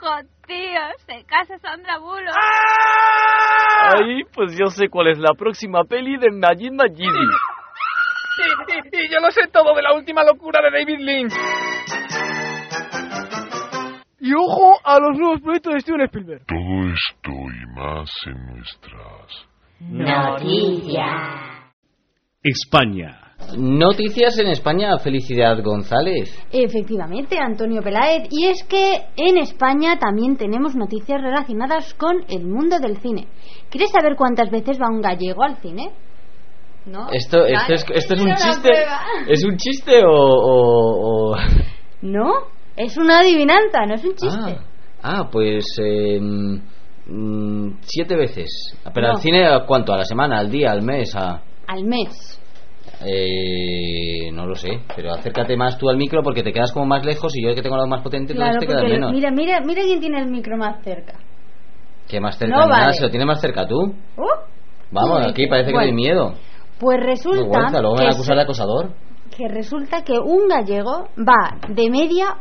hijo, tío, se casa Sandra Bullock. Ay, pues yo sé cuál es la próxima peli de Majid Majidi. Y yo lo sé todo de la última locura de David Lynch. Y ojo a los nuevos proyectos de Steven Spielberg. Todo esto y más en nuestras Noticias. España. Noticias en España, Felicidad González. Efectivamente, Antonio Peláez. Y es que en España también tenemos noticias relacionadas con el mundo del cine. ¿Quieres saber cuántas veces va un gallego al cine? ¿No? Esto es un chiste. ¿Es un chiste o...? No, es una adivinanza, no es un chiste. Pues 7 veces. Pero No. al cine, ¿cuánto? ¿A la semana, al día, al mes? Al mes. No lo sé, pero acércate más tú al micro porque te quedas como más lejos y yo que tengo la voz más potente, Claro, entonces te quedas porque menos. mira quién tiene el micro más cerca. ¿Qué más cerca? No Nada, vale. se lo tiene más cerca tú. Vamos, Sí, aquí parece que bueno. hay miedo. Pues resulta Vergüenza, luego me van a acusar de acosador. que resulta que un gallego va de media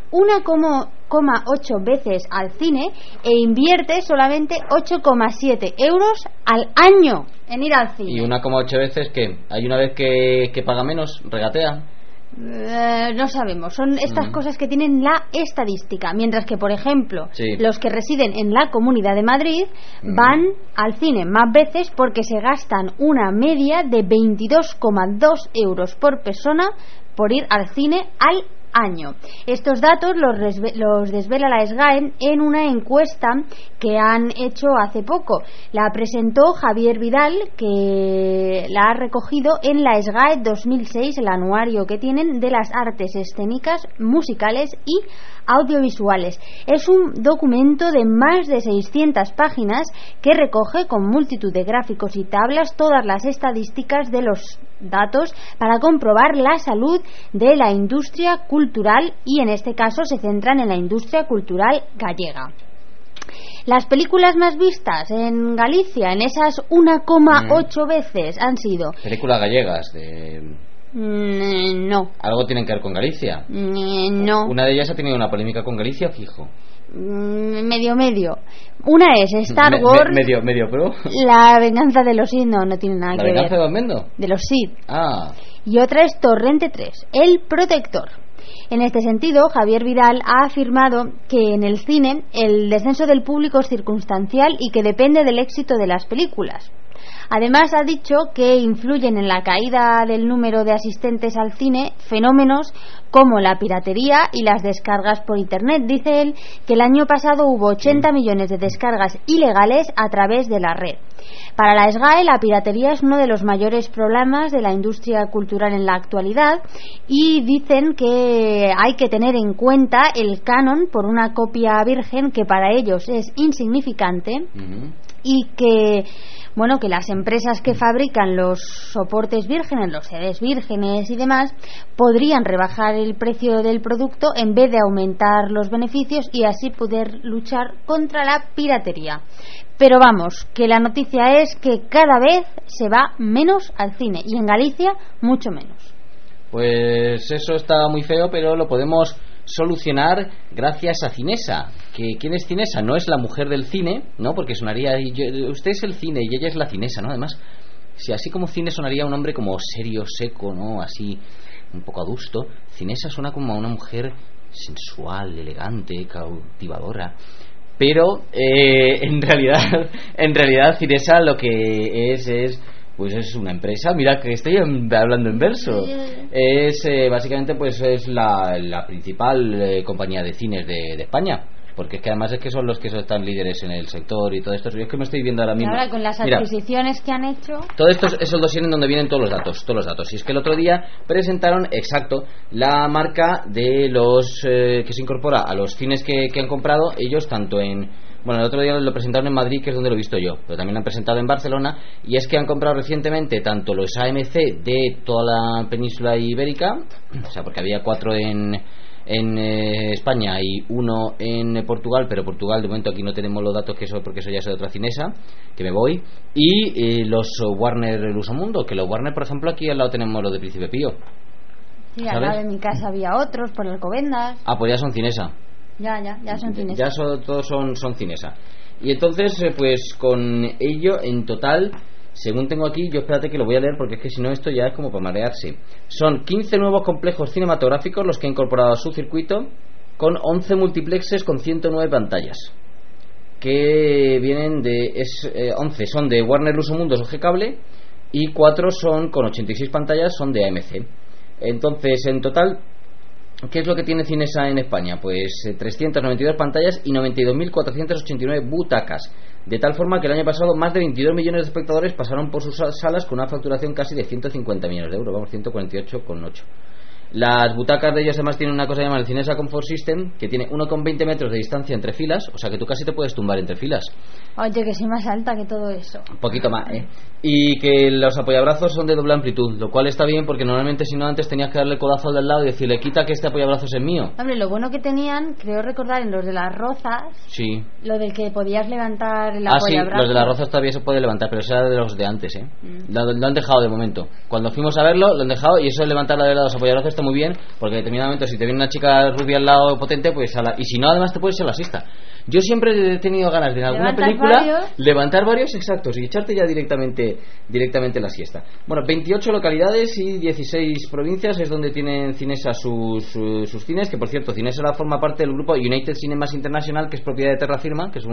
1,8 veces al cine e invierte solamente 8,7 euros al año en ir al cine. Y 1,8 veces que hay una vez que paga menos, regatea. No sabemos, son estas cosas que tienen la estadística, mientras que, por ejemplo, Sí. los que residen en la Comunidad de Madrid van al cine más veces porque se gastan una media de 22,2 euros por persona por ir al cine al año. Estos datos los desvela la SGAE en una encuesta que han hecho hace poco. La presentó Javier Vidal, que la ha recogido en la SGAE 2006, el anuario que tienen de las artes escénicas, musicales y audiovisuales. Es un documento de más de 600 páginas que recoge con multitud de gráficos y tablas todas las estadísticas de los datos para comprobar la salud de la industria cultural, y en este caso se centran en la industria cultural gallega. Las películas más vistas en Galicia, en esas 1,8 veces, han sido... Películas gallegas de... No. ¿Algo tienen que ver con Galicia? No. Una de ellas ha tenido una polémica con Galicia, fijo. Medio. Una es Star Wars. Medio pro. La venganza de los Sith, no tiene nada ¿La que ver. venganza de Don Mendo? De los Sith. Y otra es Torrente 3, El Protector. En este sentido, Javier Vidal ha afirmado que en el cine el descenso del público es circunstancial y que depende del éxito de las películas. Además, ha dicho que influyen en la caída del número de asistentes al cine fenómenos como la piratería y las descargas por internet. Dice él que el año pasado hubo 80 millones de descargas ilegales a través de la red. Para la SGAE, la piratería es uno de los mayores problemas de la industria cultural en la actualidad, y dicen que hay que tener en cuenta el canon por una copia virgen, que para ellos es insignificante, y que que las empresas que fabrican los soportes vírgenes, los CDs vírgenes y demás, podrían rebajar el precio del producto en vez de aumentar los beneficios y así poder luchar contra la piratería. Pero vamos, que la noticia es que cada vez se va menos al cine, y en Galicia mucho menos. Pues eso está muy feo, pero lo podemos solucionar gracias a Cinesa. ¿Quién es Cinesa? No es la mujer del cine, ¿no? Porque sonaría... usted es el cine y ella es la Cinesa, ¿no? Además, si así como cine sonaría un hombre como serio, seco, ¿no? Así, un poco adusto. Cinesa suena como a una mujer sensual, elegante, cautivadora. Pero en realidad Cinesa lo que es pues es una empresa. Mira que estoy hablando en verso. Es básicamente pues es la principal compañía de cines de España, porque es que además es que son los que están líderes en el sector y todo esto. Yo es que me estoy viendo ahora mismo. Ahora con las adquisiciones que han hecho. Todo esto es el dossier en donde vienen todos los datos. Y es que el otro día presentaron la marca de los que se incorpora a los cines que han comprado ellos, tanto en... Bueno, el otro día lo presentaron en Madrid, que es donde lo he visto yo, pero también lo han presentado en Barcelona, y es que han comprado recientemente tanto los AMC de toda la península ibérica, o sea, porque había 4 en España y 1 en Portugal, pero Portugal de momento aquí no tenemos los datos, porque eso ya es de otra Cinesa, que me voy, y los Warner Lusomundo, que los Warner, por ejemplo, aquí al lado tenemos los de Príncipe Pío. Sí, al lado de mi casa había otros, por Alcobendas. Pues ya son Cinesa. Ya son Cinesa. Ya todos son Cinesa. Y entonces, pues con ello, en total, según tengo aquí, yo espérate que lo voy a leer porque es que si no esto ya es como para marearse. Son 15 nuevos complejos cinematográficos los que ha incorporado a su circuito, con 11 multiplexes con 109 pantallas. Que vienen de... 11 son de Warner Lusomundos o G-Cable y 4 son con 86 pantallas, son de AMC. Entonces, en total, ¿qué es lo que tiene Cinesa en España? Pues 392 pantallas y 92.489 butacas. De tal forma que el año pasado más de 22 millones de espectadores pasaron por sus salas con una facturación casi de 150 millones de euros, vamos, 148,8. Las butacas de ellos además tienen una cosa llamada el Cinesa Comfort System, que tiene 1,20 metros de distancia entre filas, o sea que tú casi te puedes tumbar entre filas. Oye, que soy más alta que todo eso. Un poquito más, Y que los apoyabrazos son de doble amplitud, lo cual está bien porque normalmente si no antes tenías que darle codazo al de al lado y decirle quita que este apoyabrazos es mío. Hombre, lo bueno que tenían, creo recordar en los de las rozas, sí, lo del que podías levantar el sí, apoyabrazos. Los de las rozas todavía se puede levantar, pero eso era de los de antes, Lo han dejado de momento. Cuando fuimos a verlo, lo han dejado, y eso de levantar la de los apoyabrazos está muy bien, porque en determinado momento si te viene una chica rubia al lado potente, pues y si no, además te puedes ir a la siesta. Yo siempre he tenido ganas de en alguna película levantar varios exactos y echarte ya directamente la siesta. Bueno, 28 localidades y 16 provincias es donde tienen Cinesa sus cines, que por cierto Cinesa forma parte del grupo United Cinemas International, que es propiedad de Terrafirma, que es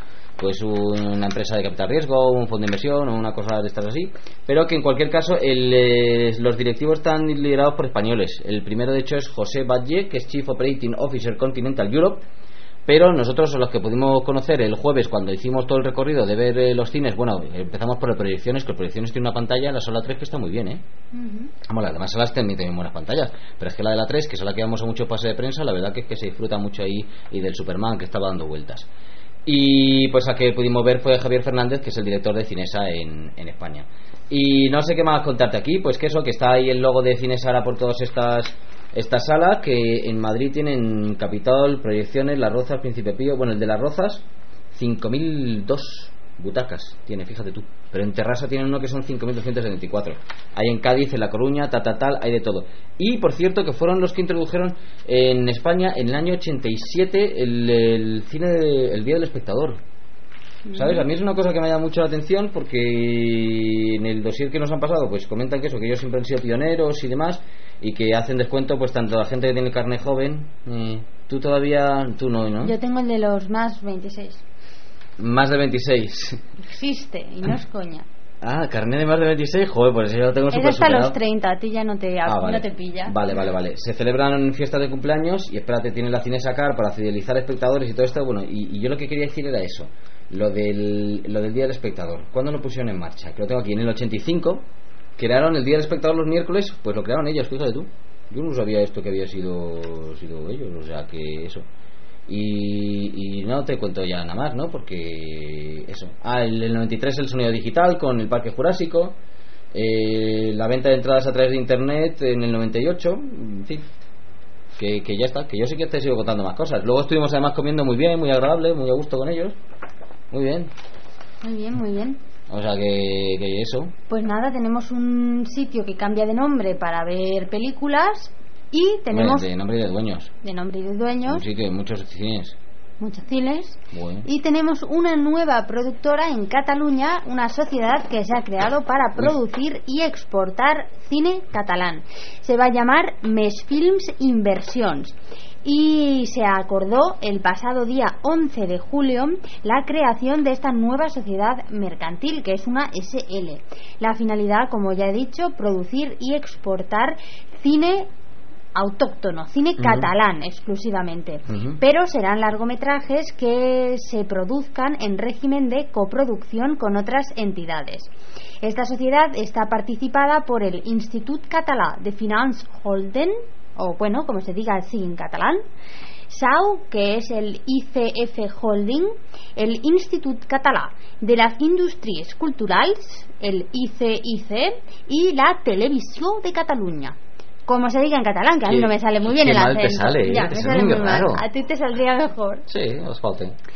una empresa de capital riesgo, un fondo de inversión o una cosa de estas así, pero que en cualquier caso los directivos están liderados por españoles. El primero de hecho es José Batlle, que es Chief Operating Officer Continental Europe. Pero nosotros, los que pudimos conocer el jueves cuando hicimos todo el recorrido de ver los cines, bueno, empezamos por el Proyecciones, que el Proyecciones tiene una pantalla en la sala 3 que está muy bien, Vamos, las demás salas tienen buenas pantallas, pero es que la de la 3, que es la que vamos a mucho pase de prensa, la verdad que es que se disfruta mucho ahí, y del Superman que estaba dando vueltas. Y pues a que pudimos ver fue Javier Fernández, que es el director de Cinesa en España. Y no sé qué más contarte aquí, pues que está ahí el logo de Cinesa ahora por todas estas salas, que en Madrid tienen Capitol, Proyecciones, Las Rozas, Príncipe Pío. Bueno, el de Las Rozas 5.002 butacas tiene, fíjate tú. Pero en Terrassa tienen uno que son 5.274. Hay en Cádiz, en La Coruña, tal, hay de todo. Y por cierto que fueron los que introdujeron en España en el año 87 el cine el Día del Espectador. ¿Sabes? A mí es una cosa que me llama mucho la atención, porque en el dossier que nos han pasado pues comentan que ellos siempre han sido pioneros y demás, y que hacen descuento pues tanto a la gente que tiene carne joven. Tú no. Yo tengo el de los más 26. Más de 26 existe y no es coña. Carnet de más de 26, joder, pues yo lo tengo súper hasta superado. Los 30, a ti ya no te pilla. Vale. Se celebran fiestas de cumpleaños y espérate, tiene la Cinesa Car para fidelizar espectadores y todo esto. Bueno, y yo lo que quería decir era eso, lo del Día del Espectador. ¿Cuándo lo pusieron en marcha? Que lo tengo aquí, en el 85 crearon el Día del Espectador los miércoles, pues lo crearon ellos, fíjate tú. Yo no sabía esto que había sido ellos, o sea que eso. Y no te cuento ya nada más, ¿no? Porque eso. El 93 el sonido digital con el Parque Jurásico, la venta de entradas a través de internet en el 98, en fin, que ya está, que yo sí que te sigo contando más cosas. Luego estuvimos además comiendo muy bien, muy agradable, muy a gusto con ellos. Muy bien. O sea que eso. Pues nada, tenemos un sitio que cambia de nombre para ver películas. Y tenemos de nombre y de dueños. Un sitio de muchos cines. Bueno. Y tenemos una nueva productora en Cataluña, una sociedad que se ha creado para producir y exportar cine catalán. Se va a llamar Mesfilms Inversions. Y se acordó el pasado día 11 de julio la creación de esta nueva sociedad mercantil, que es una SL. La finalidad, como ya he dicho, producir y exportar cine autóctono, cine catalán exclusivamente, pero serán largometrajes que se produzcan en régimen de coproducción con otras entidades. Esta sociedad está participada por el Institut Català de Finances Holding, o bueno, como se diga así en catalán, SAU, que es el ICF Holding, el Institut Català de las Indústries Culturals, el ICIC, y la Televisió de Cataluña. Como se diga en catalán, que a mí no me sale muy bien el acento. Te sale, ya, te me sale muy muy raro. mal. A ti te saldría mejor. Sí, os falta.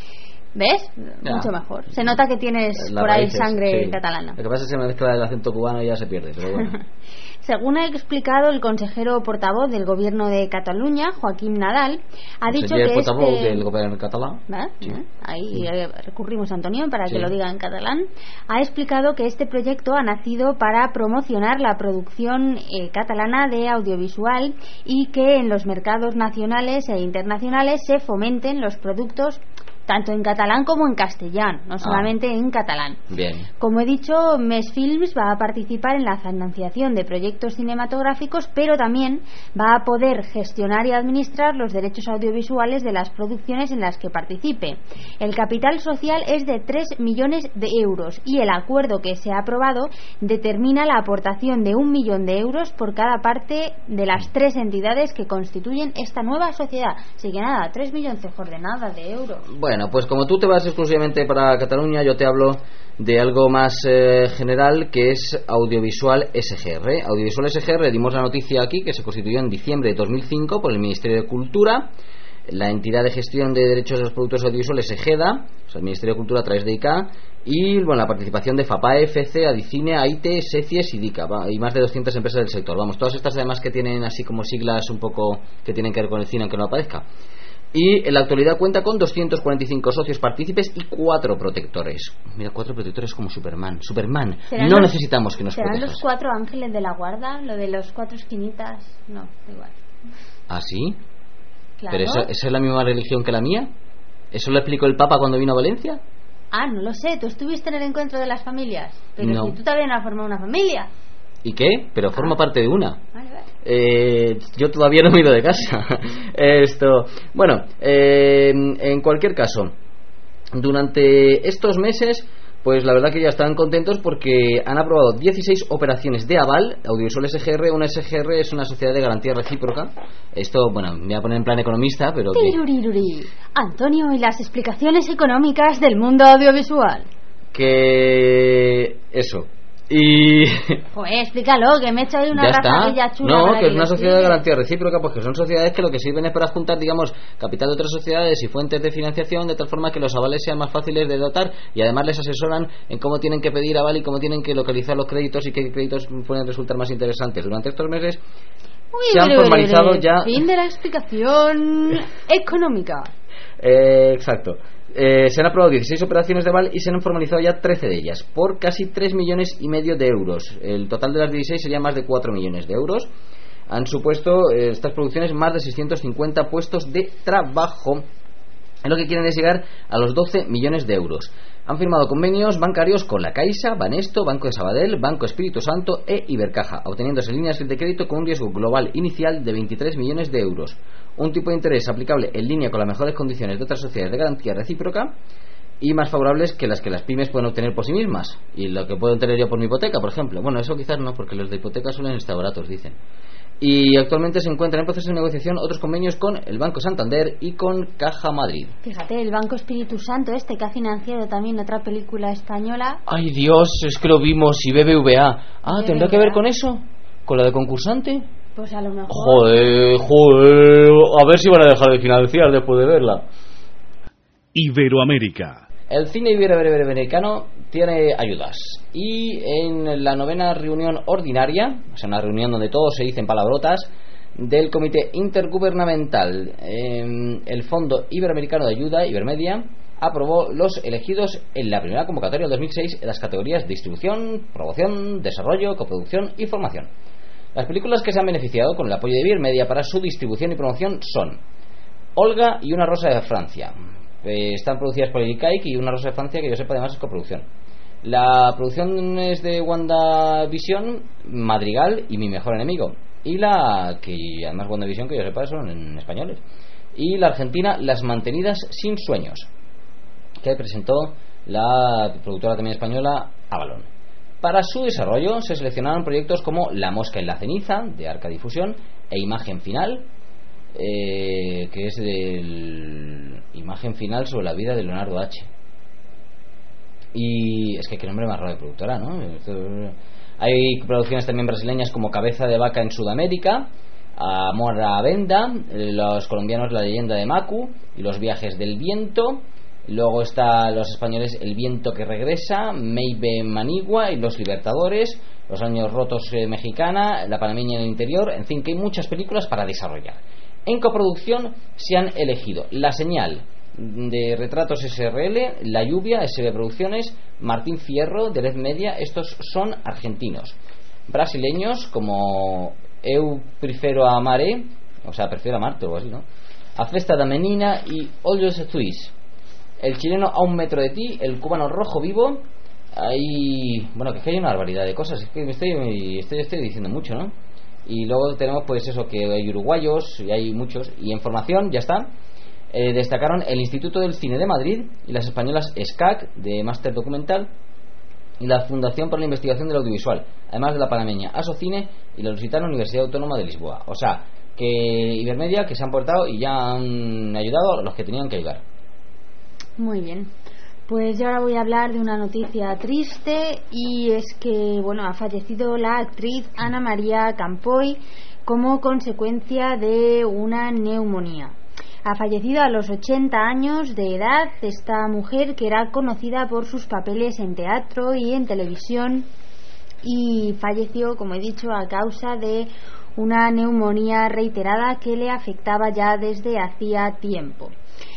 ¿Ves? Ya. Mucho mejor. Se nota que tienes Las por ahí raíces, sangre sí. catalana. Lo que pasa es que se me mezcla el acento cubano y ya se pierde, pero bueno. Según ha explicado el consejero portavoz del gobierno de Cataluña, Joaquim Nadal, ha dicho Sería que el portavoz del gobierno catalán. ¿verdad? Sí. Ahí recurrimos a Antonio para Sí. que lo diga en catalán. Ha explicado que este proyecto ha nacido para promocionar la producción catalana de audiovisual y que en los mercados nacionales e internacionales se fomenten los productos tanto en catalán como en castellano, no solamente en catalán. Bien. Como he dicho, Més Films va a participar en la financiación de proyectos cinematográficos, pero también va a poder gestionar y administrar los derechos audiovisuales de las producciones en las que participe. El capital social es de 3 millones de euros y el acuerdo que se ha aprobado determina la aportación de 1 millón de euros por cada parte de las 3 entidades que constituyen esta nueva sociedad. Así que nada, 3 millones de nada de euros. Bueno, pues como tú te vas exclusivamente para Cataluña, yo te hablo de algo más general, que es Audiovisual SGR. Audiovisual SGR, dimos la noticia aquí, que se constituyó en diciembre de 2005 por el Ministerio de Cultura. La entidad de gestión de derechos de los productos audiovisuales EGEDA, o sea, el Ministerio de Cultura a través de ICA, y bueno, la participación de FAPAE, FC, Adicine, AITE, SECIES y DICA, y más de 200 empresas del sector. Vamos, todas estas además que tienen así como siglas un poco que tienen que ver con el cine, aunque no aparezca. Y en la actualidad cuenta con 245 socios partícipes y 4 protectores. Mira, 4 protectores como Superman. No necesitamos que nos ¿serán protejas. los 4 ángeles de la guarda? Lo de los 4 esquinitas. No, igual. ¿Ah, sí? Claro. ¿Pero esa es la misma religión que la mía? ¿Eso lo explicó el Papa cuando vino a Valencia? Ah, no lo sé. ¿Tú estuviste en el encuentro de las familias? Pero No. si tú también has formado una familia. ¿Y qué? Pero forma parte de una. Vale, vale. Yo todavía no me he ido de casa. Bueno, en cualquier caso, durante estos meses, pues la verdad que ya están contentos porque han aprobado 16 operaciones de aval. Audiovisual SGR, una SGR es una sociedad de garantía recíproca. Esto, bueno, me voy a poner en plan economista, pero que... Tiruriruri. Antonio y las explicaciones económicas del mundo audiovisual. Que... eso. Y... Joder, explícalo, que me he hecho ahí una ya está. rajaquilla chula. No, para que es una lo sociedad de explique. garantía recíproca, porque son sociedades que lo que sirven es para juntar, digamos, capital de otras sociedades y fuentes de financiación, de tal forma que los avales sean más fáciles de dotar, y además les asesoran en cómo tienen que pedir aval y cómo tienen que localizar los créditos y qué créditos pueden resultar más interesantes. Durante estos meses se han formalizado ya... Fin de la explicación económica. Exacto. Se han aprobado 16 operaciones de aval y se han formalizado ya 13 de ellas por casi 3,5 millones de euros. El total de las 16 sería más de 4 millones de euros. Han supuesto estas producciones más de 650 puestos de trabajo. Lo que quieren es llegar a los 12 millones de euros. Han firmado convenios bancarios con la Caixa, Banesto, Banco de Sabadell, Banco Espíritu Santo e Ibercaja, obteniéndose líneas de crédito con un riesgo global inicial de 23 millones de euros. Un tipo de interés aplicable en línea con las mejores condiciones de otras sociedades de garantía recíproca y más favorables que las pymes pueden obtener por sí mismas y lo que puedo tener yo por mi hipoteca, por ejemplo. Bueno, eso quizás no, porque los de hipoteca suelen estar baratos, dicen. Y actualmente se encuentran en proceso de negociación otros convenios con el Banco Santander y con Caja Madrid. Fíjate, el Banco Espíritu Santo que ha financiado también otra película española. Ay, Dios, es que lo vimos, y BBVA. Ah, ¿tendrá que ver BBVA. con eso? ¿Con la de concursante? Pues a lo mejor. Joder, a ver si van a dejar de financiar después de verla. Iberoamérica. El cine iberoamericano tiene ayudas y en la 9ª reunión ordinaria, o sea, una reunión donde todos se dicen palabrotas, del Comité Intergubernamental, el Fondo Iberoamericano de Ayuda, Ibermedia, aprobó los elegidos en la primera convocatoria del 2006 en las categorías de distribución, promoción, desarrollo, coproducción y formación. Las películas que se han beneficiado con el apoyo de Ibermedia para su distribución y promoción son Olga y Una rosa de Francia. Están producidas por el ICAIC y Una rosa de Francia, que yo sepa además es coproducción. La producción es de WandaVision, Madrigal y Mi mejor enemigo. Y la que además WandaVision, que yo sepa, son en españoles. Y la argentina Las mantenidas sin sueños, que presentó la productora también española Avalon. Para su desarrollo se seleccionaron proyectos como La mosca en la ceniza, de Arca Difusión, e Imagen Final, que es del Imagen Final sobre la vida de Leonardo H. Y es que qué nombre más raro de productora, ¿no? Hay producciones también brasileñas como Cabeza de vaca en Sudamérica, Amor a Venda, los colombianos La leyenda de Macu y Los viajes del viento, Luego está los españoles El viento que regresa, Maybe Manigua y Los Libertadores, Los años rotos mexicana, La panameña en el interior, en fin, que hay muchas películas para desarrollar. En coproducción se han elegido La señal de Retratos SRL, La lluvia SB Producciones, Martín Fierro de Red Media, estos son argentinos. Brasileños como Eu Prefiro Amare, o sea, prefiero amarte o algo así, ¿no? A Festa da Menina y Olhos Azuis. El chileno A un metro de ti, el cubano Rojo Vivo. Hay, bueno, que hay una barbaridad de cosas, es que me estoy diciendo mucho, ¿no? Y luego tenemos pues eso, que hay uruguayos y hay muchos. Y en formación, ya está, destacaron el Instituto del Cine de Madrid y las españolas SCAC de Máster Documental y la Fundación para la Investigación del Audiovisual, además de la panameña Asocine y la Lusitana Universidad Autónoma de Lisboa. O sea, que Ibermedia, que se han portado y ya han ayudado a los que tenían que ayudar. Muy bien. Pues yo ahora voy a hablar de una noticia triste, y es que, bueno, ha fallecido la actriz Ana María Campoy como consecuencia de una neumonía. Ha fallecido a los 80 años de edad esta mujer, que era conocida por sus papeles en teatro y en televisión, y falleció, como he dicho, a causa de una neumonía reiterada que le afectaba ya desde hacía tiempo.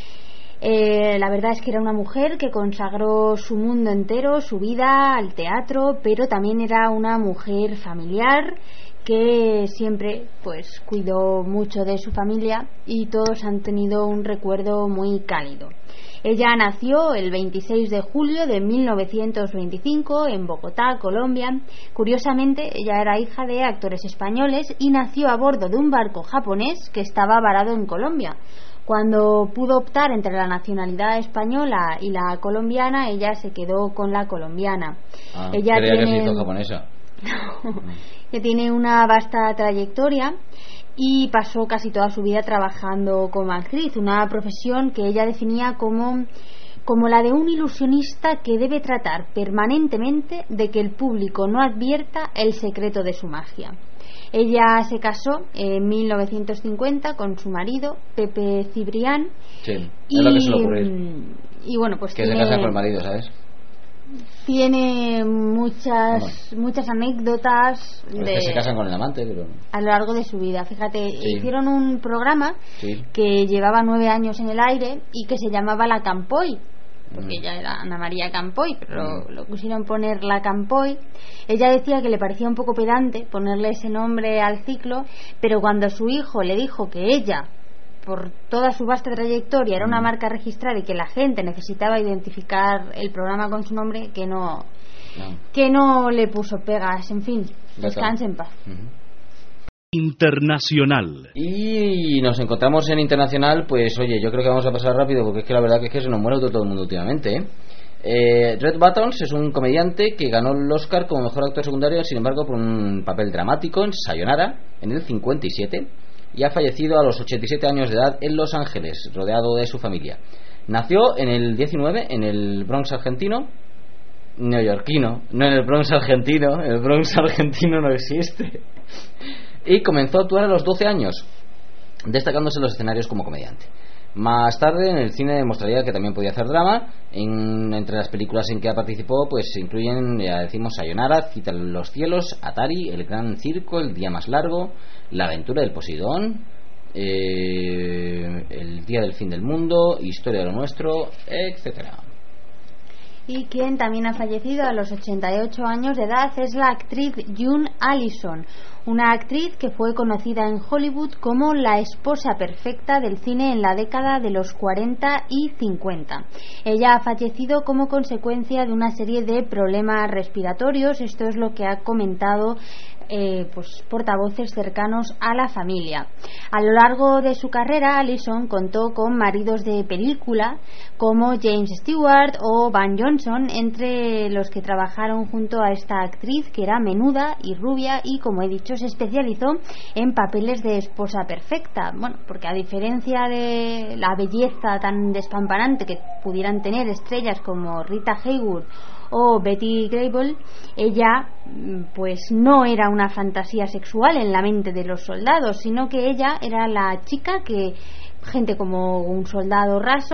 La verdad es que era una mujer que consagró su mundo entero, su vida al teatro, pero también era una mujer familiar que siempre pues cuidó mucho de su familia, y todos han tenido un recuerdo muy cálido. Ella nació el 26 de julio de 1925 en Bogotá, Colombia. Curiosamente, ella era hija de actores españoles y nació a bordo de un barco japonés que estaba varado en Colombia. Cuando pudo optar entre la nacionalidad española y la colombiana, ella se quedó con la colombiana. Ella creía que se hizo japonesa. Que tiene una vasta trayectoria y pasó casi toda su vida trabajando como actriz, una profesión que ella definía como la de un ilusionista que debe tratar permanentemente de que el público no advierta el secreto de su magia. Ella se casó en 1950 con su marido, Pepe Cibrián. Sí, es lo que suele ocurrir. Y bueno, pues que se casan con el marido, ¿sabes? Tiene muchas anécdotas que se casan con el amante, pero a lo largo de su vida. Fíjate, sí. Hicieron un programa que llevaba 9 años en el aire y que se llamaba La Campoy, porque ella era Ana María Campoy, pero lo pusieron poner La Campoy. Ella decía que le parecía un poco pedante ponerle ese nombre al ciclo, pero cuando su hijo le dijo que ella, por toda su vasta trayectoria, era una marca registrada y que la gente necesitaba identificar el programa con su nombre, que no le puso pegas. En fin, descanse en paz. Internacional. Y nos encontramos en internacional, pues oye, yo creo que vamos a pasar rápido porque es que la verdad que es que se nos muere todo el mundo últimamente, Red Buttons es un comediante que ganó el Oscar como mejor actor secundario, sin embargo por un papel dramático en Sayonara en el 57, y ha fallecido a los 87 años de edad en Los Ángeles, rodeado de su familia. Nació en el 19 en el Bronx argentino, neoyorquino, no en el Bronx argentino, el Bronx argentino no existe. Y comenzó a actuar a los 12 años, destacándose en los escenarios como comediante. Más tarde en el cine demostraría que también podía hacer drama. Entre las películas en que ha participado pues se incluyen, ya decimos, Sayonara, Cita en los cielos, Atari, El gran circo, El día más largo, La aventura del Poseidón, El día del fin del mundo, Historia de lo nuestro, etcétera. Y quien también ha fallecido a los 88 años de edad es la actriz June Allison, una actriz que fue conocida en Hollywood como la esposa perfecta del cine en la década de los 40 y 50. Ella ha fallecido como consecuencia de una serie de problemas respiratorios. Esto es lo que ha comentado pues portavoces cercanos a la familia. A lo largo de su carrera, Allison contó con maridos de película como James Stewart o Van Johnson, entre los que trabajaron junto a esta actriz, que era menuda y rubia y, como he dicho, se especializó en papeles de esposa perfecta. Bueno, porque a diferencia de la belleza tan despampanante que pudieran tener estrellas como Rita Hayworth o Betty Grable, ella pues no era una fantasía sexual en la mente de los soldados, sino que ella era la chica que gente como un soldado raso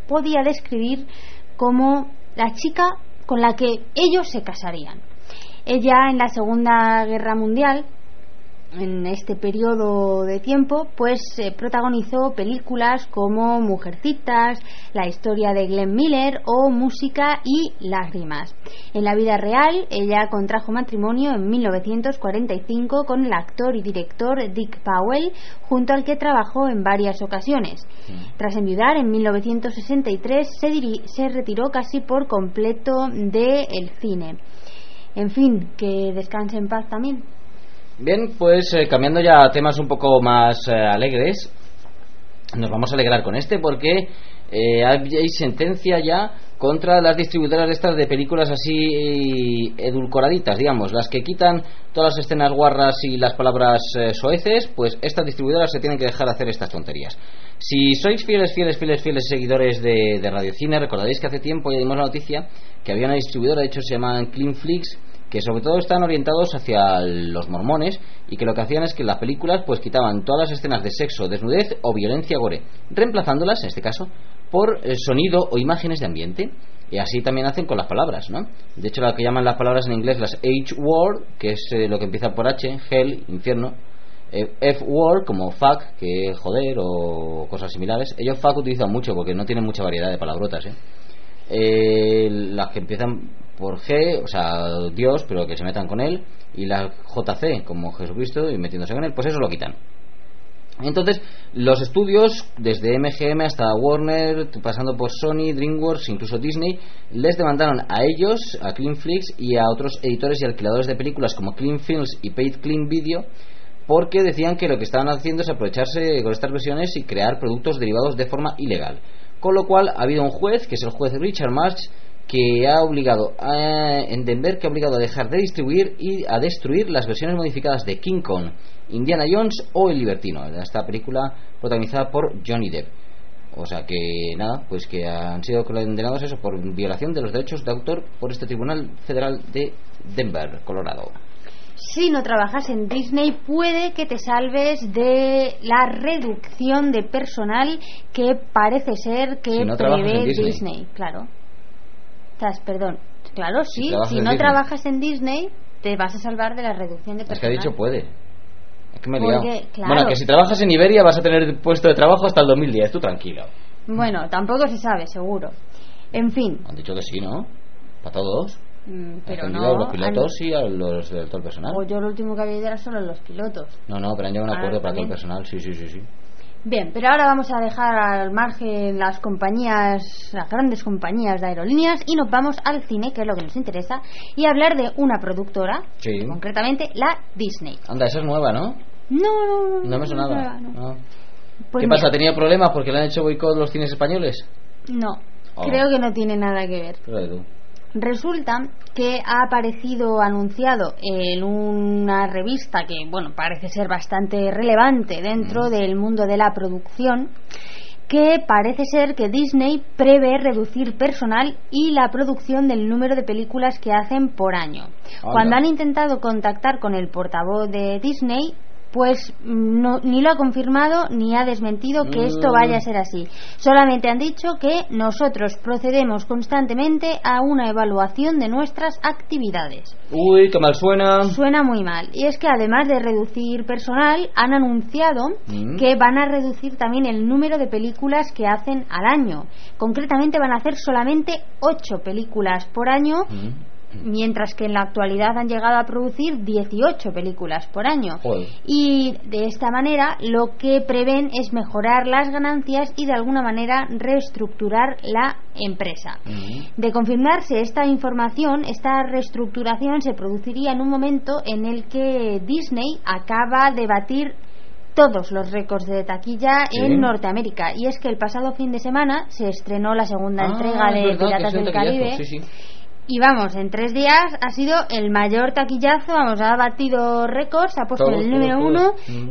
podía describir como la chica con la que ellos se casarían. Ella, en la Segunda Guerra Mundial, en este periodo de tiempo, pues protagonizó películas como Mujercitas, La historia de Glenn Miller o Música y lágrimas. En la vida real, ella contrajo matrimonio en 1945 con el actor y director Dick Powell, junto al que trabajó en varias ocasiones. Tras enviudar en 1963, se retiró casi por completo del cine. En fin, que descanse en paz también. Bien, pues cambiando ya a temas un poco más alegres, nos vamos a alegrar con este porque hay sentencia ya contra las distribuidoras estas de películas así edulcoraditas, digamos, las que quitan todas las escenas guarras y las palabras soeces. Pues estas distribuidoras se tienen que dejar de hacer estas tonterías. Si sois fieles seguidores de Radiocine, recordaréis que hace tiempo ya dimos la noticia que había una distribuidora, de hecho se llaman Clean Flix, que sobre todo están orientados hacia los mormones, y que lo que hacían es que las películas pues quitaban todas las escenas de sexo, desnudez o violencia gore, reemplazándolas, en este caso, por sonido o imágenes de ambiente. Y así también hacen con las palabras, ¿no? De hecho, lo que llaman las palabras en inglés las H-word, que es lo que empieza por H, hell, infierno, F-word, como fuck, que es joder o cosas similares. Ellos fuck utilizan mucho porque no tienen mucha variedad de palabrotas, las que empiezan por G, o sea, Dios, pero que se metan con él, y la JC, como Jesucristo, y metiéndose con él, pues eso lo quitan. Entonces, los estudios, desde MGM hasta Warner, pasando por Sony, DreamWorks, incluso Disney, les demandaron a ellos, a Cleanflix y a otros editores y alquiladores de películas como Clean Films y Paid Clean Video, porque decían que lo que estaban haciendo es aprovecharse con estas versiones y crear productos derivados de forma ilegal. Con lo cual ha habido un juez, que es el juez Richard March, que ha obligado en Denver, que ha obligado a dejar de distribuir y a destruir las versiones modificadas de King Kong, Indiana Jones o El Libertino, esta película protagonizada por Johnny Depp. O sea que nada, pues que han sido condenados eso por violación de los derechos de autor por este Tribunal Federal de Denver, Colorado. Si no trabajas en Disney, puede que te salves de la reducción de personal que parece ser que prevé Disney. Claro. Perdón. Claro, sí. Si no trabajas en Disney, te vas a salvar de la reducción de personal. Es que ha dicho puede. Es que me he liado. Claro. Bueno, que si trabajas en Iberia vas a tener puesto de trabajo hasta el 2010. Tú tranquilo. Bueno, tampoco se sabe, seguro. En fin. Han dicho que sí, ¿no? Para todos. Pero no a los pilotos y a los de todo el personal. O yo lo último que había dicho era solo los pilotos. No, pero han llegado a un acuerdo para todo el personal. Sí. Bien, pero ahora vamos a dejar al margen las grandes compañías de aerolíneas, y nos vamos al cine, que es lo que nos interesa, y hablar de una productora, concretamente la Disney. Anda, esa es nueva, ¿no? No me suena nada. No. Pues ¿Qué pasa? ¿Ha tenido problemas porque le han hecho boicot los cines españoles? No, creo que no tiene nada que ver. Pero tú. Resulta que ha aparecido anunciado en una revista que, bueno, parece ser bastante relevante dentro del mundo de la producción, que parece ser que Disney prevé reducir personal y la producción del número de películas que hacen por año. Cuando han intentado contactar con el portavoz de Disney, pues ni lo ha confirmado ni ha desmentido que esto vaya a ser así. Solamente han dicho que nosotros procedemos constantemente a una evaluación de nuestras actividades. Uy, qué mal suena. Suena muy mal. Y es que además de reducir personal, han anunciado que van a reducir también el número de películas que hacen al año. Concretamente van a hacer solamente 8 películas por año, mientras que en la actualidad han llegado a producir 18 películas por año. Joder. Y de esta manera lo que prevén es mejorar las ganancias y de alguna manera reestructurar la empresa. De confirmarse esta información, esta reestructuración se produciría en un momento en el que Disney acaba de batir todos los récords de taquilla en Norteamérica. Y es que el pasado fin de semana se estrenó la segunda entrega de Piratas del Caribe. Y vamos, en 3 días ha sido el mayor taquillazo, ha batido récords, ha puesto el número 1,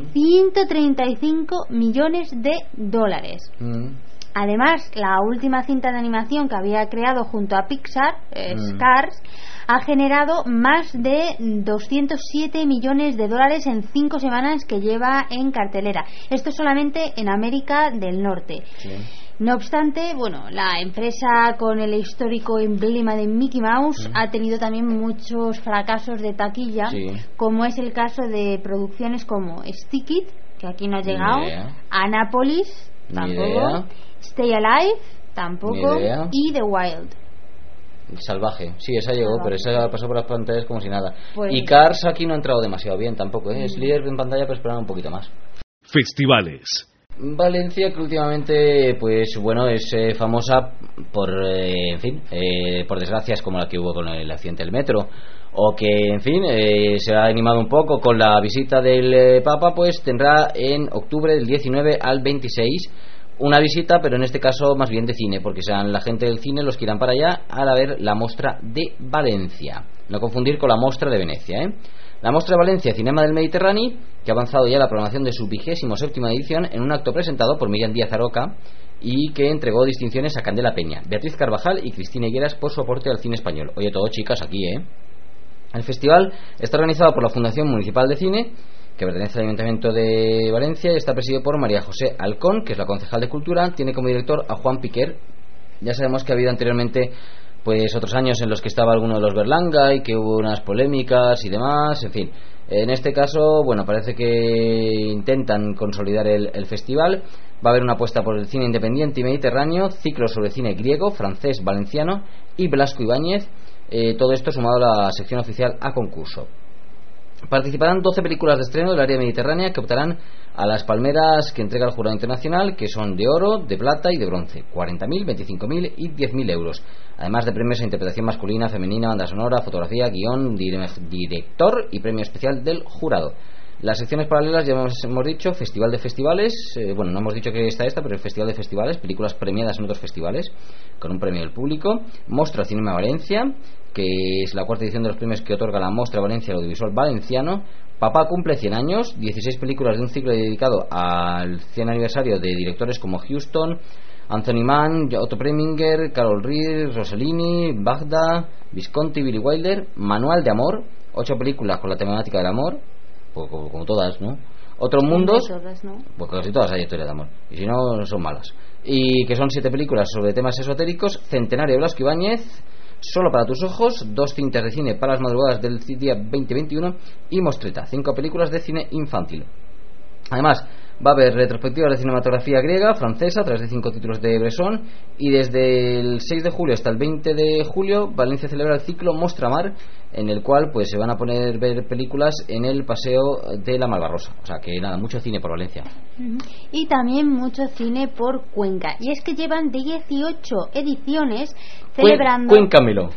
135 millones de dólares. Además, la última cinta de animación que había creado junto a Pixar, Cars, ha generado más de 207 millones de dólares en 5 semanas que lleva en cartelera. Esto solamente en América del Norte. No obstante, bueno, la empresa con el histórico emblema de Mickey Mouse ha tenido también muchos fracasos de taquilla, como es el caso de producciones como Stick It, que aquí no ha llegado, Annapolis, tampoco, Stay Alive, tampoco, y The Wild. Salvaje, sí, esa llegó, pero esa pasó por las pantallas como si nada. Y Cars aquí no ha entrado demasiado bien tampoco, es líder en pantalla, pero esperaba un poquito más. Festivales. Valencia, que últimamente, pues bueno, es famosa por, en fin, por desgracias como la que hubo con el accidente del metro, o que, en fin, se ha animado un poco con la visita del Papa, pues tendrá en octubre del 19 al 26 una visita, pero en este caso más bien de cine, porque sean la gente del cine los que irán para allá a ver la Mostra de Valencia. No confundir con la Mostra de Venecia, La Mostra de Valencia, Cinema del Mediterráneo, que ha avanzado ya la programación de su 27ª edición en un acto presentado por Miriam Díaz Aroca y que entregó distinciones a Candela Peña, Beatriz Carvajal y Cristina Higueras por su aporte al cine español. Oye, todo chicas aquí, El festival está organizado por la Fundación Municipal de Cine, que pertenece al Ayuntamiento de Valencia, y está presidido por María José Alcón, que es la concejal de Cultura. Tiene como director a Juan Piquer. Ya sabemos que ha habido anteriormente pues otros años en los que estaba alguno de los Berlanga y que hubo unas polémicas y demás, en fin. En este caso, bueno, parece que intentan consolidar el festival. Va a haber una apuesta por el cine independiente y mediterráneo, ciclo sobre cine griego, francés, valenciano y Blasco Ibáñez. Todo esto sumado a la sección oficial a concurso. Participarán 12 películas de estreno del área mediterránea que optarán a las palmeras que entrega el jurado internacional, que son de oro, de plata y de bronce, 40.000, 25.000 y 10.000 euros, además de premios a interpretación masculina, femenina, banda sonora, fotografía, guión, director y premio especial del jurado. Las secciones paralelas ya hemos dicho, Festival de Festivales, bueno, no hemos dicho que está esta, pero el Festival de Festivales, películas premiadas en otros festivales, con un premio del público, Mostra Cinema Valencia, que es la 4ª edición de los premios que otorga la Mostra Valencia al audiovisual valenciano. Papá cumple 100 años, 16 películas de un ciclo dedicado al 100 aniversario de directores como Huston, Anthony Mann, Otto Preminger, Carol Reed, Rossellini, Bagda, Visconti, Billy Wilder. Manual de Amor, 8 películas con la temática del amor, como todas, ¿no? Otros mundos, todas, ¿no? Pues casi todas hay historias de amor, y si no son malas. Y que son 7 películas sobre temas esotéricos. Centenario de Blasco Ibáñez, Solo para tus ojos, 2 cintas de cine para las madrugadas del día 2021 y Mostreta, 5 películas de cine infantil. Además, va a haber retrospectivas de cinematografía griega, francesa, a través de 5 títulos de Bresson, y desde el 6 de julio hasta el 20 de julio Valencia celebra el ciclo Mostramar, en el cual pues se van a poner ver películas en el Paseo de la Malvarrosa. O sea que nada, mucho cine por Valencia. Y también mucho cine por Cuenca. Y es que llevan 18 ediciones celebrando... Cuéncamelo.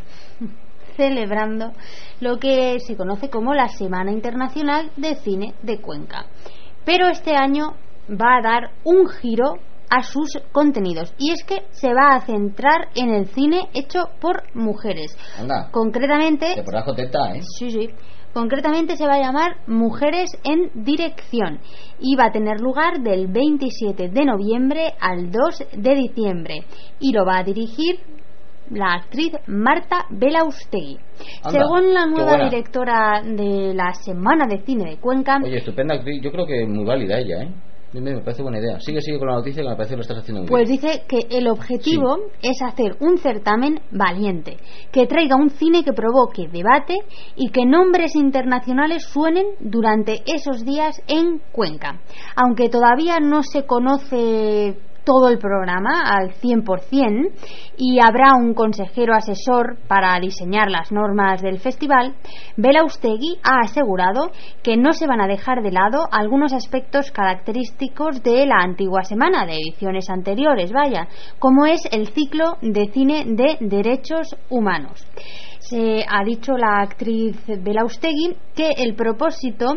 Celebrando lo que se conoce como la Semana Internacional de Cine de Cuenca. Pero este año va a dar un giro a sus contenidos, y es que se va a centrar en el cine hecho por mujeres. Anda, concretamente, que por abajo teta, sí. Concretamente se va a llamar Mujeres en Dirección y va a tener lugar del 27 de noviembre al 2 de diciembre y lo va a dirigir la actriz Marta Belaustegui. Anda, según la nueva directora de la Semana de Cine de Cuenca. Oye, estupenda actriz, yo creo que muy válida ella, Me parece buena idea. Sigue con la noticia, que me parece que lo estás haciendo muy bien. Pues dice que el objetivo es hacer un certamen valiente, que traiga un cine que provoque debate y que nombres internacionales suenen durante esos días en Cuenca. Aunque todavía no se conoce todo el programa al 100% y habrá un consejero asesor para diseñar las normas del festival, Belaustegui ha asegurado que no se van a dejar de lado algunos aspectos característicos de la antigua semana, de ediciones anteriores, como es el ciclo de cine de derechos humanos. Se ha dicho la actriz Belaustegui que el propósito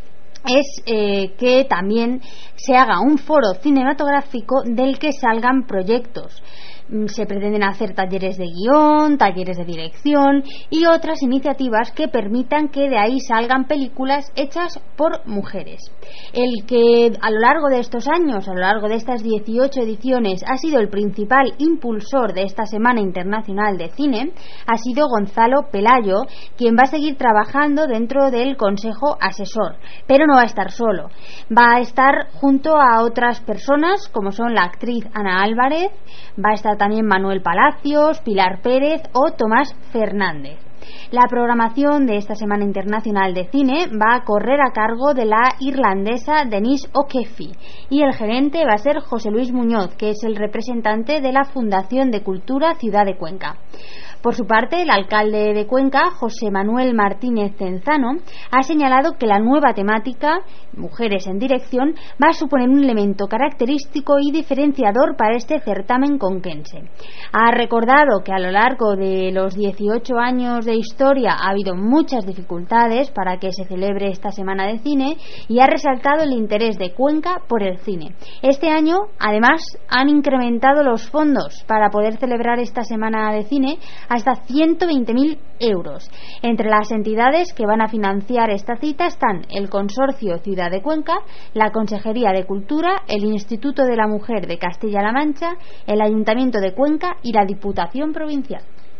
es que también se haga un foro cinematográfico del que salgan proyectos Se pretenden hacer talleres de guión, talleres de dirección y otras iniciativas que permitan que de ahí salgan películas hechas por mujeres. El que a lo largo de estos años, a lo largo de estas 18 ediciones, ha sido el principal impulsor de esta Semana Internacional de Cine ha sido Gonzalo Pelayo, quien va a seguir trabajando dentro del Consejo Asesor, pero no va a estar solo. Va a estar junto a otras personas como son la actriz Ana Álvarez, va a estar también Manuel Palacios, Pilar Pérez o Tomás Fernández. La programación de esta Semana Internacional de Cine va a correr a cargo de la irlandesa Denise O'Keefe y el gerente va a ser José Luis Muñoz, que es el representante de la Fundación de Cultura Ciudad de Cuenca. Por su parte, el alcalde de Cuenca, José Manuel Martínez Cenzano, ha señalado que la nueva temática, Mujeres en Dirección, va a suponer un elemento característico y diferenciador para este certamen conquense. Ha recordado que a lo largo de los 18 años de historia ha habido muchas dificultades para que se celebre esta Semana de Cine y ha resaltado el interés de Cuenca por el cine. Este año, además, han incrementado los fondos para poder celebrar esta Semana de Cine hasta 120.000 euros. Entre las entidades que van a financiar esta cita están el Consorcio Ciudad de Cuenca, la Consejería de Cultura, el Instituto de la Mujer de Castilla-La Mancha, el Ayuntamiento de Cuenca y la Diputación Provincial.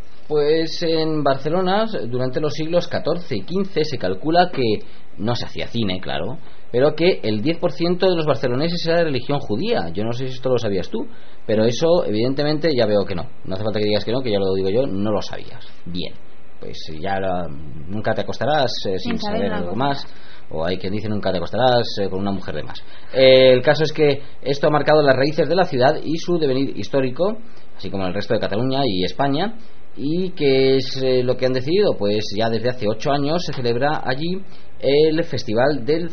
Pues en Barcelona, durante los siglos XIV y XV, se calcula que no se hacía cine, claro, pero que el 10% de los barceloneses era de religión judía. Yo no sé si esto lo sabías tú, pero eso evidentemente ya veo que no. No hace falta que digas que no, que ya lo digo yo, no lo sabías. Bien, pues ya nunca te acostarás sin saber algo más, o hay quien dice nunca te acostarás con una mujer de más. El caso es que esto ha marcado las raíces de la ciudad y su devenir histórico, así como el resto de Cataluña y España. ¿Y qué es lo que han decidido? Pues ya desde hace 8 años se celebra allí el Festival del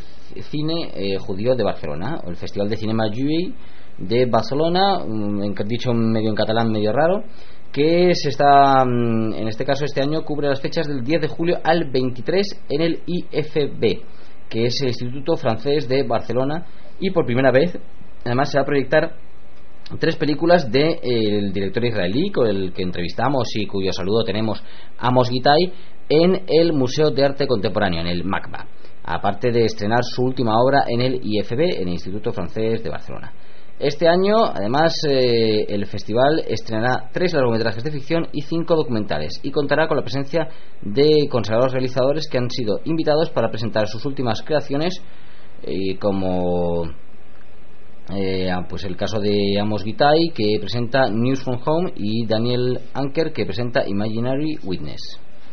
Cine Judío de Barcelona, o el Festival de Cinema Juif de Barcelona, dicho medio en catalán, medio raro, que se está, en este caso este año, cubre las fechas del 10 de julio al 23 en el IFB, que es el Instituto Francés de Barcelona, y por primera vez además se va a proyectar 3 películas del director israelí con el que entrevistamos y cuyo saludo tenemos, Amos Gitai, en el Museo de Arte Contemporáneo, en el MACBA, aparte de estrenar su última obra en el IFB, en el Instituto Francés de Barcelona. Este año, además, el festival estrenará 3 largometrajes de ficción y 5 documentales, y contará con la presencia de consagrados realizadores que han sido invitados para presentar sus últimas creaciones, como pues el caso de Amos Gitai, que presenta News from Home, y Daniel Anker, que presenta Imaginary Witness.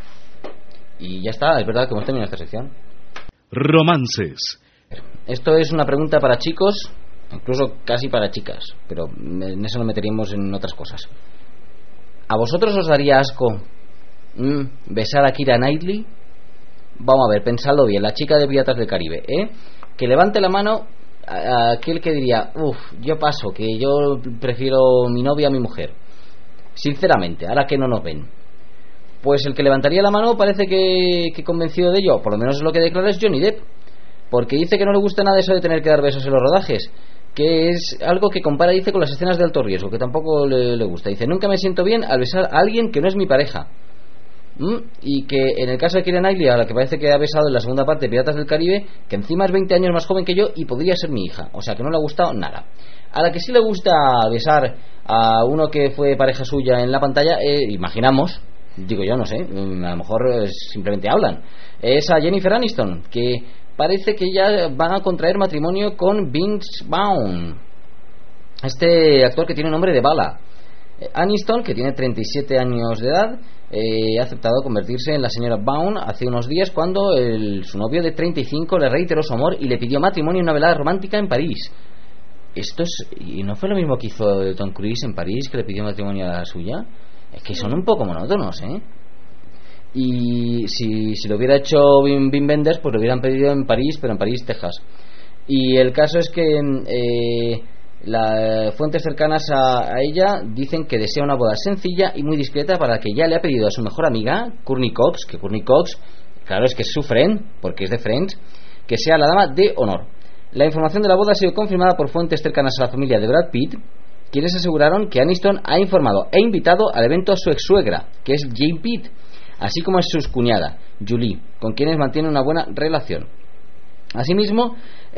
Y ya está, es verdad que hemos terminado esta sección. Romances. Esto es una pregunta para chicos, incluso casi para chicas, pero en eso nos meteríamos en otras cosas. ¿A vosotros os daría asco besar a Keira Knightley? Vamos a ver, pensadlo bien, la chica de Piratas del Caribe, que levante la mano a aquel que diría, yo paso, que yo prefiero mi novia a mi mujer, sinceramente, ahora que no nos ven. Pues el que levantaría la mano parece que convencido de ello, por lo menos es lo que declara, es Johnny Depp, porque dice que no le gusta nada eso de tener que dar besos en los rodajes, que es algo que compara, dice, con las escenas de alto riesgo, que tampoco le gusta. Dice, nunca me siento bien al besar a alguien que no es mi pareja. Y que en el caso de Keira Knightley, a la que parece que ha besado en la segunda parte de Piratas del Caribe, que encima es 20 años más joven que yo y podría ser mi hija, o sea que no le ha gustado nada. A la que sí le gusta besar a uno que fue pareja suya en la pantalla, imaginamos, digo yo, no sé, a lo mejor simplemente hablan, es a Jennifer Aniston, que parece que ya van a contraer matrimonio con Vince Vaughn, este actor que tiene nombre de bala. Aniston, que tiene 37 años de edad, ha aceptado convertirse en la señora Vaughn hace unos días, cuando su novio de 35 le reiteró su amor y le pidió matrimonio en una velada romántica en París. Esto es... ¿Y no fue lo mismo que hizo Tom Cruise en París, que le pidió matrimonio a la suya? Es que son un poco monótonos, Y si lo hubiera hecho Wim Wenders, pues lo hubieran pedido en París, pero en París, Texas. Y el caso es que las fuentes cercanas a ella dicen que desea una boda sencilla y muy discreta, para que ya le ha pedido a su mejor amiga, Courtney Cox, que Courtney Cox, claro, es que es su friend, porque es de Friends, que sea la dama de honor. La información de la boda ha sido confirmada por fuentes cercanas a la familia de Brad Pitt, quienes aseguraron que Aniston ha informado e invitado al evento a su ex-suegra, que es Jane Pitt, así como a su cuñada, Julie, con quienes mantiene una buena relación. Asimismo,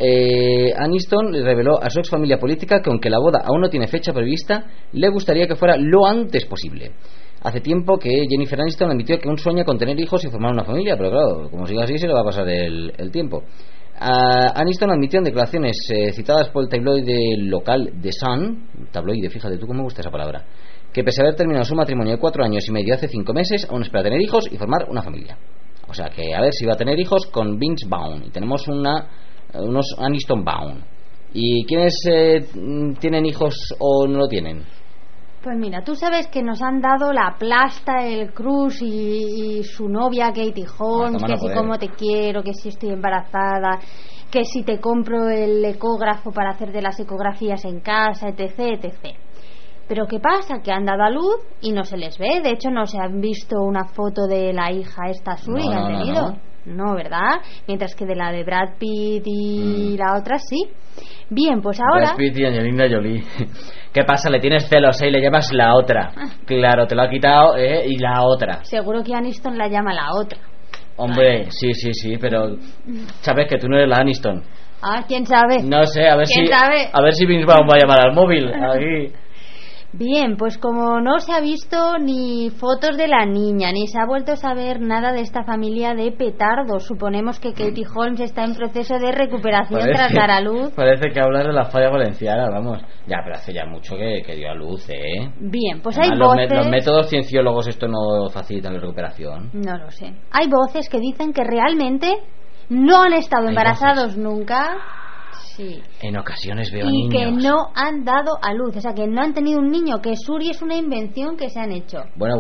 Aniston le reveló a su ex familia política que aunque la boda aún no tiene fecha prevista, le gustaría que fuera lo antes posible. Hace tiempo que Jennifer Aniston admitió que aún sueña con tener hijos y formar una familia, pero claro, como siga así se le va a pasar el tiempo. Aniston admitió en declaraciones citadas por el tabloide local The Sun, tabloide, fíjate tú cómo me gusta esa palabra, que pese a haber terminado su matrimonio de 4 años y medio hace 5 meses, aún espera tener hijos y formar una familia. O sea que a ver si va a tener hijos con Vince Vaughn, y tenemos unos Aniston Vaughn. ¿Y quiénes tienen hijos o no lo tienen? Pues mira, tú sabes que nos han dado la plasta, el Cruz y su novia Katie Holmes, que si cómo te quiero, que si estoy embarazada, que si te compro el ecógrafo para hacerte las ecografías en casa, etc, etc. Pero ¿qué pasa? Que han dado a luz y no se les ve. De hecho, no se han visto una foto de la hija esta Suri que han tenido. No, ¿verdad? Mientras que de la de Brad Pitt y la otra sí. Bien, pues ahora... Brad Pitt y Angelina Jolie. ¿Qué pasa? Le tienes celos, y le llamas la otra. Claro, te lo ha quitado, y la otra. Seguro que Aniston la llama la otra. Hombre, sí, pero... ¿Sabes que tú no eres la Aniston? Ah, ¿quién sabe? No sé, a ver si Vince Vaughn va a llamar al móvil. Aquí. Bien, pues como no se ha visto ni fotos de la niña, ni se ha vuelto a saber nada de esta familia de petardos, suponemos que Katie Holmes está en proceso de recuperación tras dar a luz. Parece que hablas de la falla valenciana, vamos. Ya, pero hace ya mucho que dio a luz, ¿eh? Bien, pues además, hay voces... Los métodos cienciólogos esto no facilitan la recuperación. No lo sé. Hay voces que dicen que realmente no han estado embarazados nunca... Sí. En ocasiones veo niños. Y que no han dado a luz, o sea, que no han tenido un niño, que Suri es una invención que se han hecho. Bueno.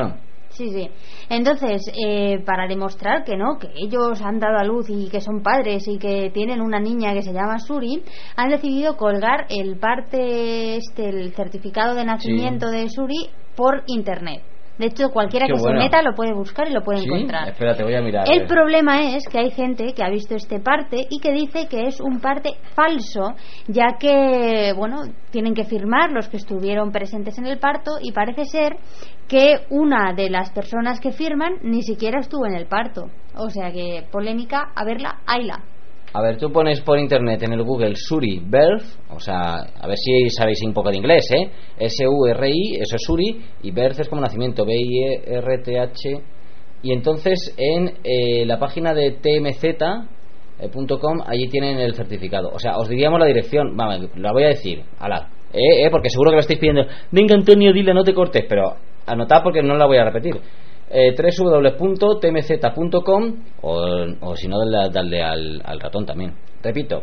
Sí. Entonces, para demostrar que no, que ellos han dado a luz y que son padres y que tienen una niña que se llama Suri, han decidido colgar el certificado de nacimiento de Suri por internet. De hecho, cualquiera que se meta lo puede buscar y lo puede encontrar. Espérate, voy a mirar. El problema es que hay gente que ha visto este parte y que dice que es un parte falso, ya que, tienen que firmar los que estuvieron presentes en el parto y parece ser que una de las personas que firman ni siquiera estuvo en el parto. O sea que, polémica, a verla, hayla. A ver, tú pones por internet en el Google Suri Birth, o sea, a ver si sabéis un poco de inglés, S-U-R-I, eso es Suri, y Birth es como nacimiento, B-I-R-T-H, y entonces en la página de tmz.com, allí tienen el certificado. O sea, os diríamos la dirección, la voy a decir, porque seguro que lo estáis pidiendo. Venga, Antonio, dile, no te cortes, pero anotad porque no la voy a repetir. www.tmz.com o si no darle al ratón también. Repito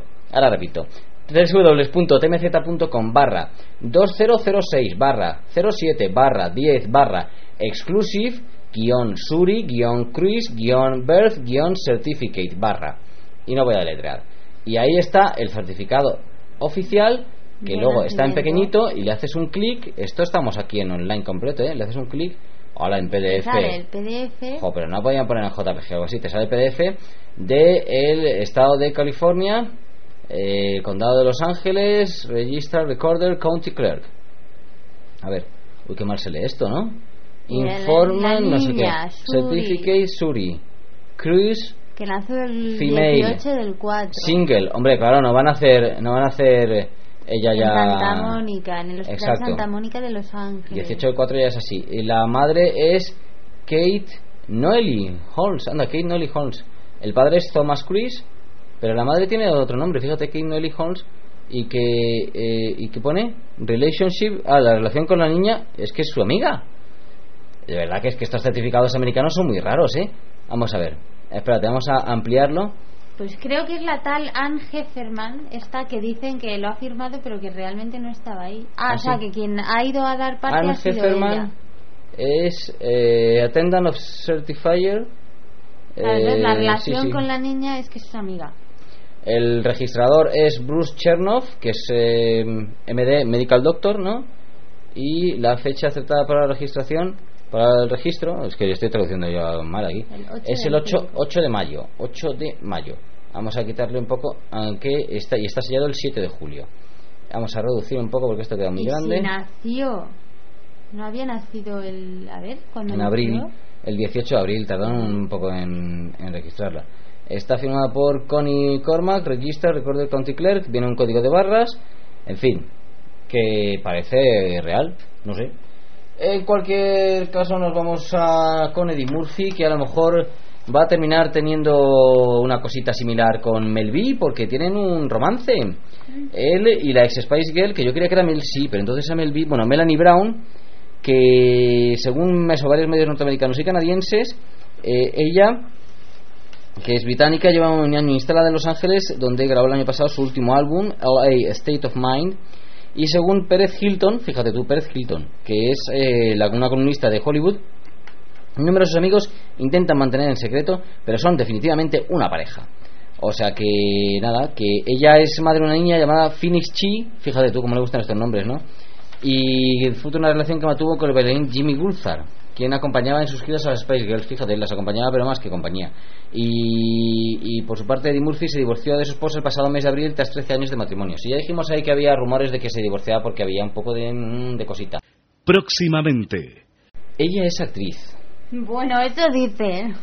www.tmz.com/2007-17-exclusive-suri-cruise-birth-certificate y no voy a deletrear, y ahí está el certificado oficial que luego está en pequeñito y le haces un clic. Esto estamos aquí en online completo, le haces un clic. Hola, en PDF. Sale el PDF. Pero no podían poner en JPG o algo así. Te sale el PDF del estado de California, condado de Los Ángeles, Register Recorder County Clerk. A ver, qué mal se lee esto, ¿no? Informan, no sé qué. Certificate Suri Cruise, que nació el female, 18 del 4. Single. Hombre, claro, no van a hacer ella ya... Santa Mónica, en el hospital Santa Mónica de Los Ángeles. 18 del 4 ya es así. Y la madre es Kate Nolley Holmes. Kate Nolley Holmes. El padre es Thomas Chris, pero la madre tiene otro nombre. Fíjate, Kate Nolley Holmes. Y que pone relationship. La relación con la niña es que es su amiga. De verdad que es que estos certificados americanos son muy raros, Vamos a ver. Espérate, vamos a ampliarlo. Pues creo que es la tal Anne Hefferman, esta que dicen que lo ha firmado pero que realmente no estaba ahí. O sea, que quien ha ido a dar parte Anne ha sido Hefferman ella. Es attendant of certifier. La relación con la niña es que es su amiga. El registrador es Bruce Chernoff, que es MD, Medical Doctor, ¿no? Y la fecha aceptada para la registración, para el registro, es que yo estoy traduciendo yo mal aquí, es el 8 de mayo. 8 de mayo. Vamos a quitarle un poco, aunque está sellado el 7 de julio. Vamos a reducir un poco porque esto queda muy grande. Si nació, no había nacido a ver, ¿cuándo en nació? abril, el 18 de abril, tardaron un poco en registrarla. Está firmada por Connie Cormack, Register, Recorder County Clerk, viene un código de barras, en fin, que parece real, no sé. En cualquier caso nos vamos con Eddie Murphy, que a lo mejor va a terminar teniendo una cosita similar con Mel B, porque tienen un romance. Él y la ex Spice Girl, que yo creía que era Mel C, pero entonces a Mel B, bueno, Melanie Brown, que según varios medios norteamericanos y canadienses, ella, que es británica, lleva un año instalada en Los Ángeles, donde grabó el año pasado su último álbum, LA State of Mind. Y según Perez Hilton, fíjate tú, Perez Hilton, que es una columnista de Hollywood, numerosos amigos intentan mantener en secreto, pero son definitivamente una pareja. O sea que nada, que ella es madre de una niña llamada Phoenix Chi, fíjate tú cómo le gustan estos nombres, ¿no? Y fruto de una relación que mantuvo con el bailarín Jimmy Gulzar, quien acompañaba en sus giras a las Spice Girls, fíjate, las acompañaba pero más que compañía. Y por su parte Eddie Murphy se divorció de su esposa el pasado mes de abril tras 13 años de matrimonio. Y ya dijimos ahí que había rumores de que se divorciaba porque había un poco de cosita. Próximamente. Ella es actriz. Bueno, eso dicen.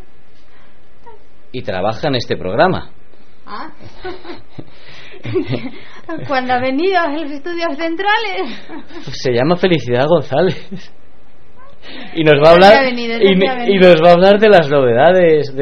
Y trabaja en este programa. ¿Ah? Cuando ha venido a los estudios centrales. Se llama Felicidad González. Y nos va a hablar y nos va a hablar de las novedades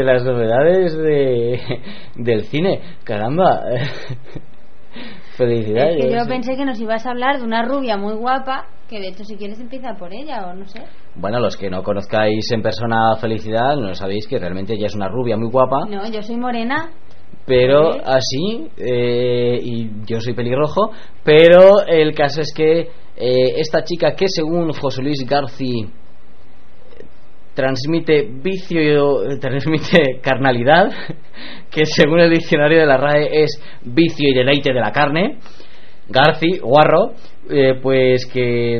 del cine. Caramba. Felicidades. Es que yo pensé que nos ibas a hablar de una rubia muy guapa, que de hecho si quieres empieza por ella, o no sé. Bueno, los que no conozcáis en persona a Felicidad, no sabéis que realmente ella es una rubia muy guapa. No, yo soy morena. Pero así, y yo soy pelirrojo. Pero el caso es que esta chica, que según José Luis García transmite carnalidad, que según el diccionario de la RAE es vicio y deleite de la carne, Garci, guarro, pues que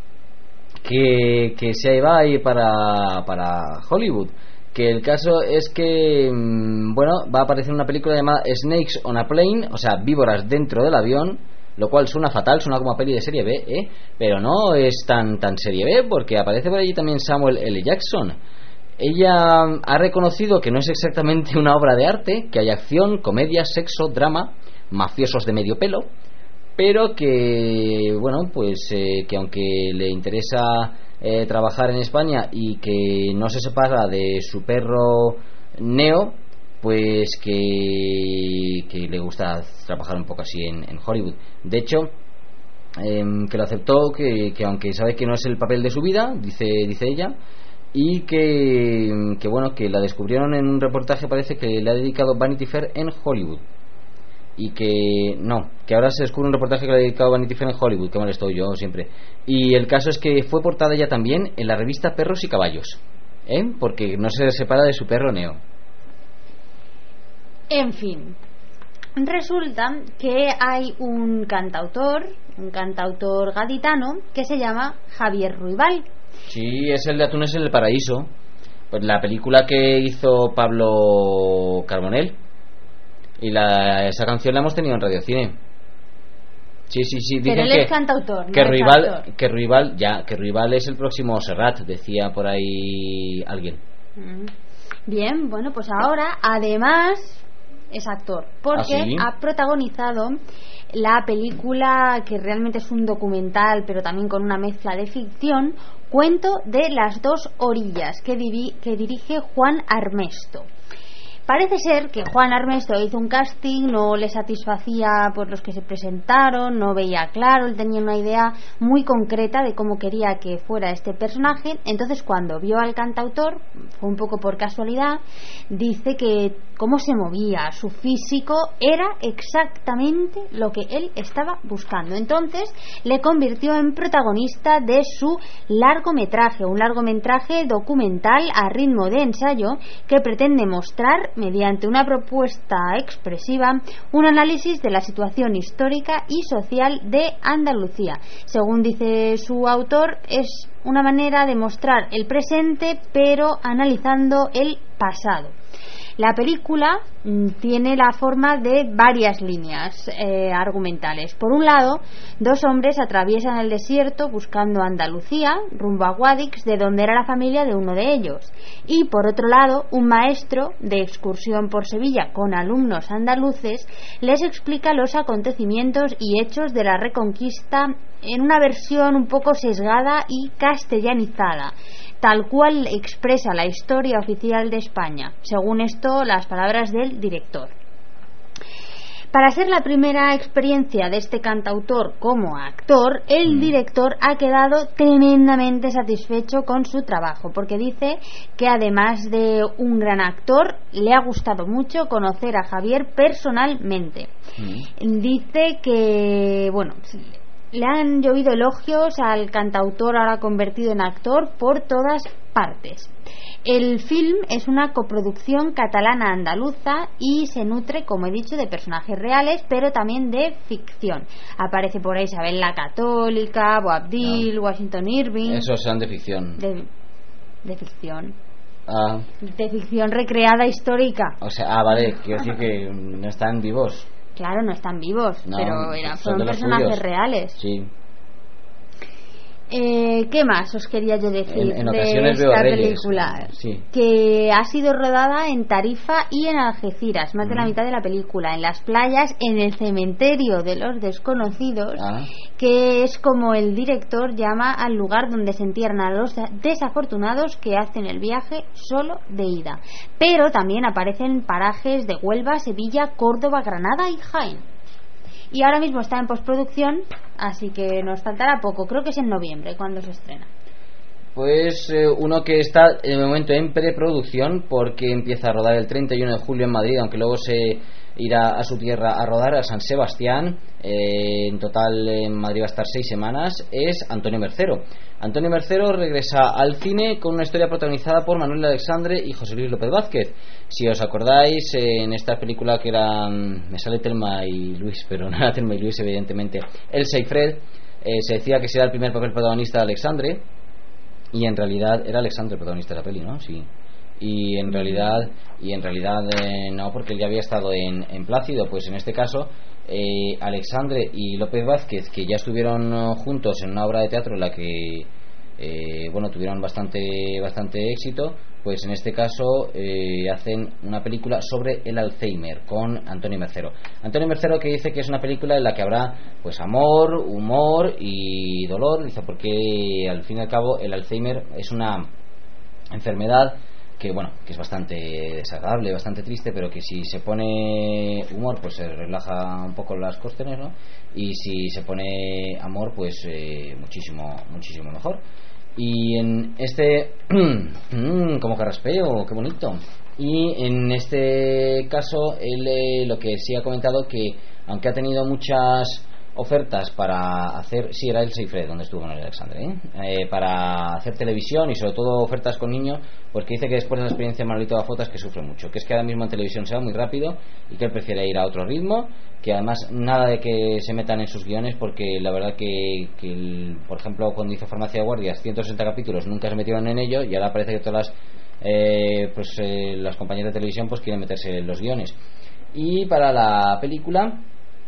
se va a ir para Hollywood. Que el caso es que bueno, va a aparecer una película llamada Snakes on a Plane, o sea, víboras dentro del avión, lo cual suena fatal, suena como a peli de serie B, pero no es tan serie B, porque aparece por allí también Samuel L. Jackson. Ella ha reconocido que no es exactamente una obra de arte, que hay acción, comedia, sexo, drama, mafiosos de medio pelo, pero que bueno, pues que aunque le interesa trabajar en España y que no se separa de su perro Neo, pues que le gusta trabajar un poco así en Hollywood. De hecho, que lo aceptó, que aunque sabe que no es el papel de su vida, dice ella, y que bueno, que la descubrieron en un reportaje, parece que le ha dedicado Vanity Fair en Hollywood. Y que ahora se descubre un reportaje que le ha dedicado Vanity Fair en Hollywood, que mal estoy yo siempre. Y el caso es que fue portada ella también en la revista Perros y Caballos, porque no se separa de su perro Neo. En fin, resulta que hay un cantautor gaditano que se llama Javier Ruibal. Sí, es el de Atunes en el Paraíso, pues la película que hizo Pablo Carbonell. Y esa canción la hemos tenido en Radio Cine. Sí, dicen pero él es cantautor, que Ruibal es el próximo Serrat, decía por ahí alguien. Bien, bueno, pues ahora además es actor, porque ha protagonizado la película, que realmente es un documental pero también con una mezcla de ficción, Cuento de las dos orillas, que dirige Juan Armesto. Parece ser que Juan Armesto hizo un casting, no le satisfacía por los que se presentaron, no veía claro, él tenía una idea muy concreta de cómo quería que fuera este personaje. Entonces, cuando vio al cantautor, fue un poco por casualidad, dice que cómo se movía, su físico era exactamente lo que él estaba buscando. Entonces le convirtió en protagonista de su largometraje, un largometraje documental a ritmo de ensayo que pretende mostrar, mediante una propuesta expresiva, un análisis de la situación histórica y social de Andalucía. Según dice su autor, es una manera de mostrar el presente pero analizando el pasado. La película tiene la forma de varias líneas argumentales. Por un lado, dos hombres atraviesan el desierto buscando Andalucía, rumbo a Guadix, de donde era la familia de uno de ellos. Y por otro lado, un maestro de excursión por Sevilla con alumnos andaluces les explica los acontecimientos y hechos de la Reconquista en una versión un poco sesgada y castellanizada, tal cual expresa la historia oficial de España, según esto las palabras del director. Para ser la primera experiencia de este cantautor como actor, el director ha quedado tremendamente satisfecho con su trabajo, porque dice que además de un gran actor, le ha gustado mucho conocer a Javier personalmente. Dice que, bueno, le han llovido elogios al cantautor ahora convertido en actor por todas partes. El film es una coproducción catalana-andaluza y se nutre, como he dicho, de personajes reales, pero también de ficción. Aparece por ahí Isabel la Católica, Boabdil, Washington Irving. Esos son de ficción. De ficción. De ficción recreada histórica. O sea, vale, quiero decir que no están vivos. Claro, no están vivos, No, pero son fueron personajes suyos. reales. Sí. ¿Qué más os quería yo decir en de ocasiones veo esta reyes. película? Sí. Que ha sido rodada en Tarifa y en Algeciras, más de la mitad de la película, en las playas, en el cementerio de los desconocidos, que es como el director llama al lugar donde se entierran a los desafortunados que hacen el viaje solo de ida. Pero también aparecen parajes de Huelva, Sevilla, Córdoba, Granada y Jaén. Y ahora mismo está en postproducción, así que nos faltará poco. Creo que es en noviembre cuando se estrena. Pues uno que está de momento en preproducción, porque empieza a rodar el 31 de julio en Madrid, aunque luego se irá a su tierra a rodar, a San Sebastián. En total en Madrid va a estar 6 semanas. Es Antonio Mercero. Antonio Mercero regresa al cine con una historia protagonizada por Manuel Alexandre y José Luis López Vázquez. Si os acordáis, en esta película que era, me sale Thelma y Luis, pero no era Thelma y Luis, evidentemente, Elsa y Fred, se decía que será el primer papel protagonista de Alexandre, y en realidad era Alexandre el protagonista de la peli, ¿no? Sí. Y en realidad no, porque él ya había estado en Plácido. Pues en este caso Alexandre y López Vázquez, que ya estuvieron juntos en una obra de teatro en la que tuvieron bastante éxito, pues en este caso hacen una película sobre el Alzheimer con Antonio Mercero. Antonio Mercero, que dice que es una película en la que habrá pues amor, humor y dolor, dice, porque al fin y al cabo el Alzheimer es una enfermedad que es bastante desagradable, bastante triste, pero que si se pone humor pues se relaja un poco las costes, ¿no? Y si se pone amor pues muchísimo mejor. Y en este como carraspeo, qué bonito. Y en este caso él lo que sí ha comentado, que aunque ha tenido muchas ofertas para hacer, sí, era el Seifred donde estuvo Manuel Alexandre, para hacer televisión y sobre todo ofertas con niños, porque dice que después de la experiencia de Manolito Gafotas que sufre mucho, que es que ahora mismo en televisión se va muy rápido y que él prefiere ir a otro ritmo, que además nada de que se metan en sus guiones, porque la verdad que por ejemplo cuando hizo Farmacia de Guardias 160 capítulos nunca se metieron en ello, y ahora parece que todas las compañías de televisión pues quieren meterse en los guiones. Y para la película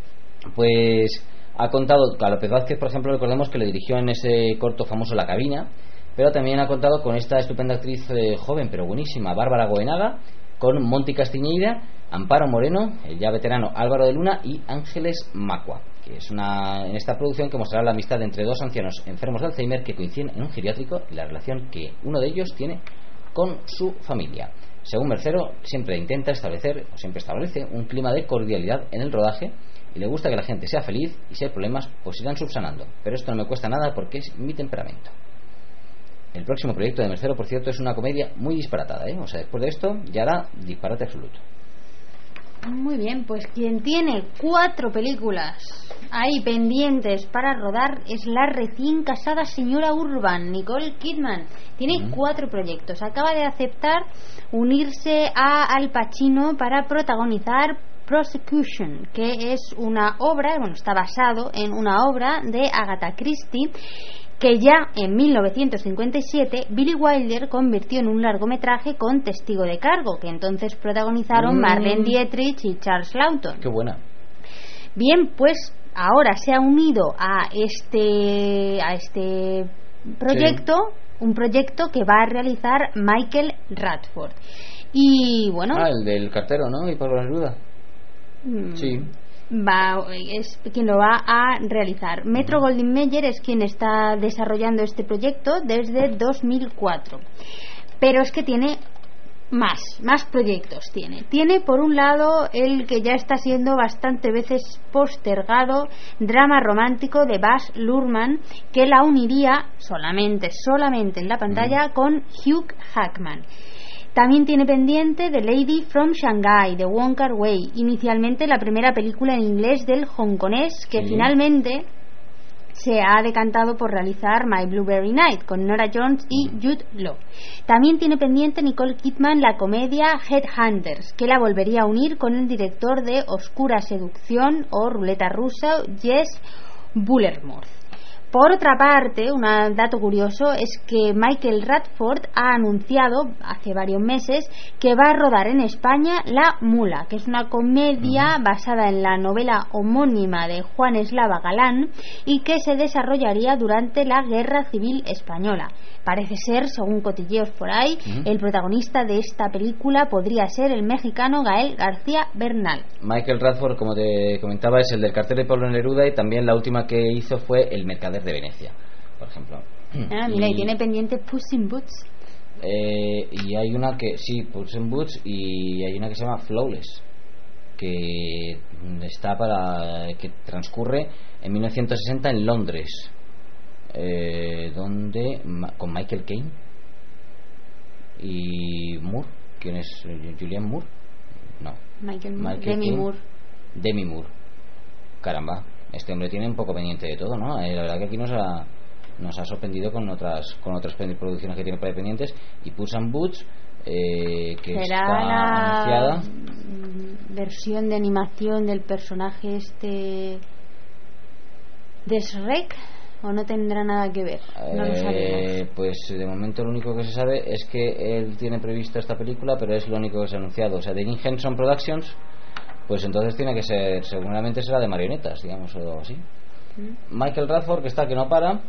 pues ha contado a López Vázquez, por ejemplo, recordemos que le dirigió en ese corto famoso La Cabina, pero también ha contado con esta estupenda actriz joven pero buenísima, Bárbara Goenaga, con Monty Castiñeira, Amparo Moreno, el ya veterano Álvaro de Luna y Ángeles Macua, que es en esta producción que mostrará la amistad entre dos ancianos enfermos de Alzheimer que coinciden en un geriátrico y la relación que uno de ellos tiene con su familia. Según Mercero, siempre establece un clima de cordialidad en el rodaje, y le gusta que la gente sea feliz, y si hay problemas pues irán subsanando, pero esto no me cuesta nada porque es mi temperamento. El próximo proyecto de Mercero, por cierto, es una comedia muy disparatada, o sea, después de esto ya hará disparate absoluto. Muy bien, pues quien tiene 4 películas ahí pendientes para rodar es la recién casada señora Urban, Nicole Kidman. Tiene 4 proyectos. Acaba de aceptar unirse a Al Pacino para protagonizar Prosecution, que es una obra, está basado en una obra de Agatha Christie, que ya en 1957 Billy Wilder convirtió en un largometraje con testigo de cargo, que entonces protagonizaron Marlene Dietrich y Charles Lawton. Qué buena. Bien, pues ahora se ha unido a este proyecto, un proyecto que va a realizar Michael Radford. Y bueno, el del cartero, ¿no? Y Pablo Neruda. Sí. Es quien lo va a realizar. Metro Goldwyn Mayer es quien está desarrollando este proyecto desde 2004. Pero es que tiene más proyectos. Tiene por un lado el que ya está siendo bastante veces postergado drama romántico de Baz Luhrmann, que la uniría solamente en la pantalla con Hugh Jackman. También tiene pendiente The Lady from Shanghai de Wong Kar-wai, inicialmente la primera película en inglés del hongkonés, que finalmente se ha decantado por realizar My Blueberry Night con Nora Jones y Jude Law. También tiene pendiente Nicole Kidman la comedia Headhunters, que la volvería a unir con el director de Oscura Seducción o Ruleta Rusa, Jess Bullermoth. Por otra parte, un dato curioso es que Michael Radford ha anunciado hace varios meses que va a rodar en España La Mula, que es una comedia basada en la novela homónima de Juan Eslava Galán y que se desarrollaría durante la Guerra Civil Española. Parece ser, según cotilleos por ahí, el protagonista de esta película podría ser el mexicano Gael García Bernal. Michael Radford, como te comentaba, es el del cartel de Pablo Neruda, y también la última que hizo fue El Mercader de Venecia, por ejemplo. Mira, y tiene pendiente Puss in Boots. Y hay una que, sí, Puss in Boots, y hay una que se llama Flawless, que está que transcurre en 1960 en Londres. Donde con Michael Caine y Moore. ¿Quién es? Julianne Moore. No, Demi Moore. Caramba, este hombre tiene un poco pendiente de todo, ¿no? La verdad que aquí nos ha sorprendido con otras producciones que tiene por ahí pendientes. Y Puss in Boots, que será está la anunciada, versión de animación del personaje de Shrek. ¿O no tendrá nada que ver? No lo sabemos. Pues de momento lo único que se sabe es que él tiene previsto esta película, pero es lo único que se ha anunciado. O sea, de Jim Henson Productions, pues entonces tiene que ser, seguramente será de marionetas, digamos, o algo así. Michael Radford, que está que no para.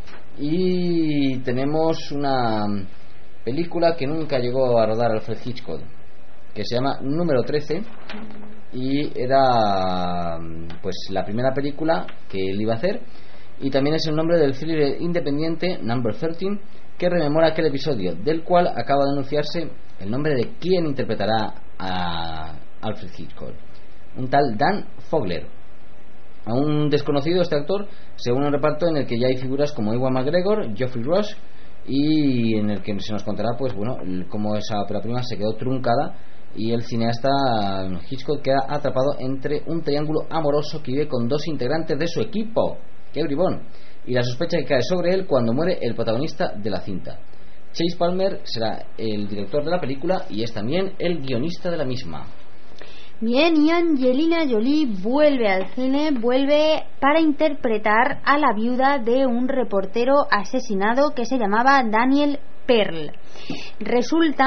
Y tenemos una película que nunca llegó a rodar Alfred Hitchcock, que se llama Número 13, y era pues la primera película que él iba a hacer. Y también es el nombre del thriller independiente Number 13, que rememora aquel episodio, del cual acaba de anunciarse el nombre de quien interpretará a Alfred Hitchcock, un tal Dan Fogler. Aún desconocido este actor, según un reparto en el que ya hay figuras como Ewan McGregor, Geoffrey Rush, y en el que se nos contará, pues bueno, cómo esa ópera prima se quedó truncada y el cineasta Hitchcock queda atrapado entre un triángulo amoroso que vive con dos integrantes de su equipo. ¡Qué bribón! Y la sospecha que cae sobre él cuando muere el protagonista de la cinta. Chase Palmer será el director de la película y es también el guionista de la misma. Bien, y Angelina Jolie vuelve al cine, vuelve para interpretar a la viuda de un reportero asesinado que se llamaba Daniel Pearl. Resulta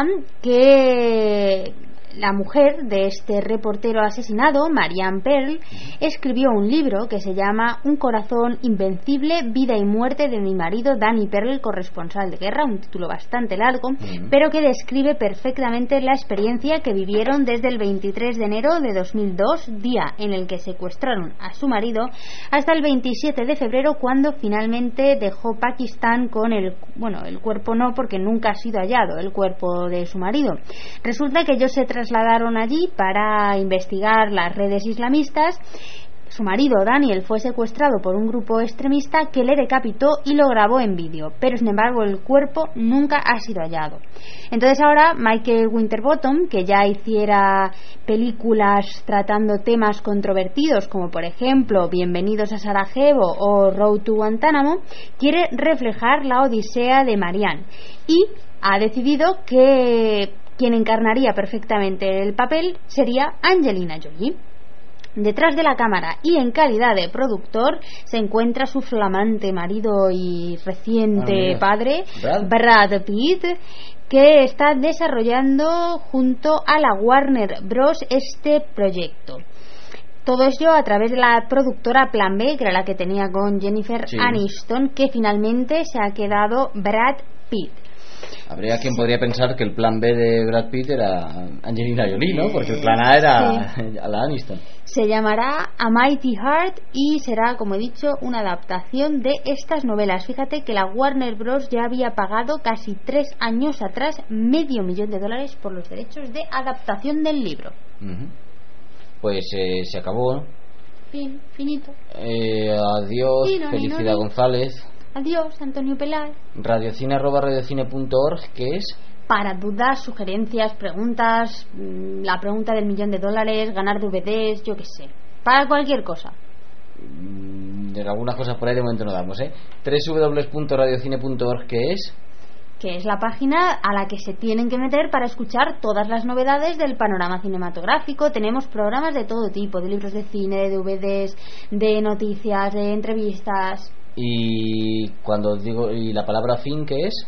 que la mujer de este reportero asesinado, Marianne Pearl, escribió un libro que se llama Un corazón invencible, vida y muerte de mi marido Danny Pearl, corresponsal de guerra, un título bastante largo, pero que describe perfectamente la experiencia que vivieron desde el 23 de enero de 2002, día en el que secuestraron a su marido, hasta el 27 de febrero, cuando finalmente dejó Pakistán con el cuerpo no, porque nunca ha sido hallado el cuerpo de su marido. Resulta que ellos se trasladaron allí para investigar las redes islamistas. Su marido Daniel fue secuestrado por un grupo extremista que le decapitó y lo grabó en vídeo, pero sin embargo el cuerpo nunca ha sido hallado. Entonces ahora Michael Winterbottom, que ya hiciera películas tratando temas controvertidos como por ejemplo Bienvenidos a Sarajevo o Road to Guantánamo, quiere reflejar la odisea de Marianne y ha decidido que quien encarnaría perfectamente el papel sería Angelina Jolie. Detrás de la cámara y en calidad de productor se encuentra su flamante marido y reciente padre, Brad Pitt, que está desarrollando junto a la Warner Bros. Este proyecto. Todo ello a través de la productora Plan B, que era la que tenía con Jennifer Aniston, que finalmente se ha quedado Brad Pitt. Habría quien podría pensar que el plan B de Brad Pitt era Angelina Jolie, ¿no? Porque el plan A era a la Aniston. Se llamará A Mighty Heart y será, como he dicho, una adaptación de estas novelas. Fíjate que la Warner Bros. Ya había pagado casi 3 años atrás $500,000 por los derechos de adaptación del libro. Pues se acabó, ¿no? Fin, finito. Adiós, Felicidad González. Adiós, Antonio Peláez. Radiocine@radiocine.org, ¿qué es? Para dudas, sugerencias, preguntas, la pregunta del $1,000,000, ganar DVDs, yo qué sé. Para cualquier cosa. De algunas cosas por ahí de momento no damos, ¿eh? www.radiocine.org, ¿qué es? Que es la página a la que se tienen que meter para escuchar todas las novedades del panorama cinematográfico. Tenemos programas de todo tipo, de libros de cine, de DVDs, de noticias, de entrevistas. Y cuando digo, ¿y la palabra fin qué es?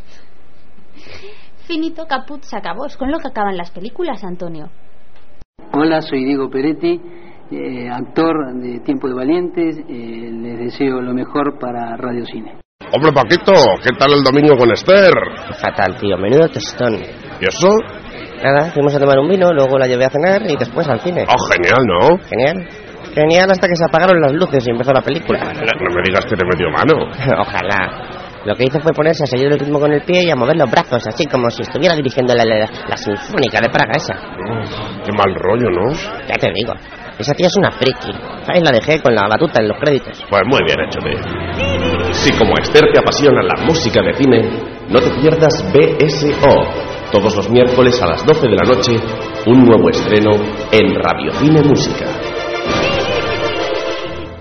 Finito, caput, se acabó. Es con lo que acaban las películas, Antonio. Hola, soy Diego Peretti, actor de Tiempo de Valientes. Les deseo lo mejor para Radio Cine. Hombre, Paquito, ¿qué tal el domingo con Esther? Fatal, tío, menudo tostón. ¿Y eso? Nada, fuimos a tomar un vino, luego la llevé a cenar y después al cine. Oh, genial, ¿no? Genial hasta que se apagaron las luces y empezó la película. No me digas que te metió mano. Ojalá. Lo que hizo fue ponerse a seguir el ritmo con el pie y a mover los brazos, así como si estuviera dirigiendo la Sinfónica de Praga esa. Qué mal rollo, ¿no? Ya te digo, esa tía es una friki. Ahí la dejé con la batuta en los créditos. Pues muy bien hecho, tío. Si como Esther te apasiona la música de cine, no te pierdas BSO. Todos los miércoles a las 12 de la noche, un nuevo estreno en Radio Cine Música.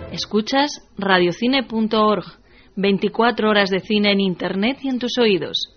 Escuchas radiocine.org, 24 horas de cine en internet y en tus oídos.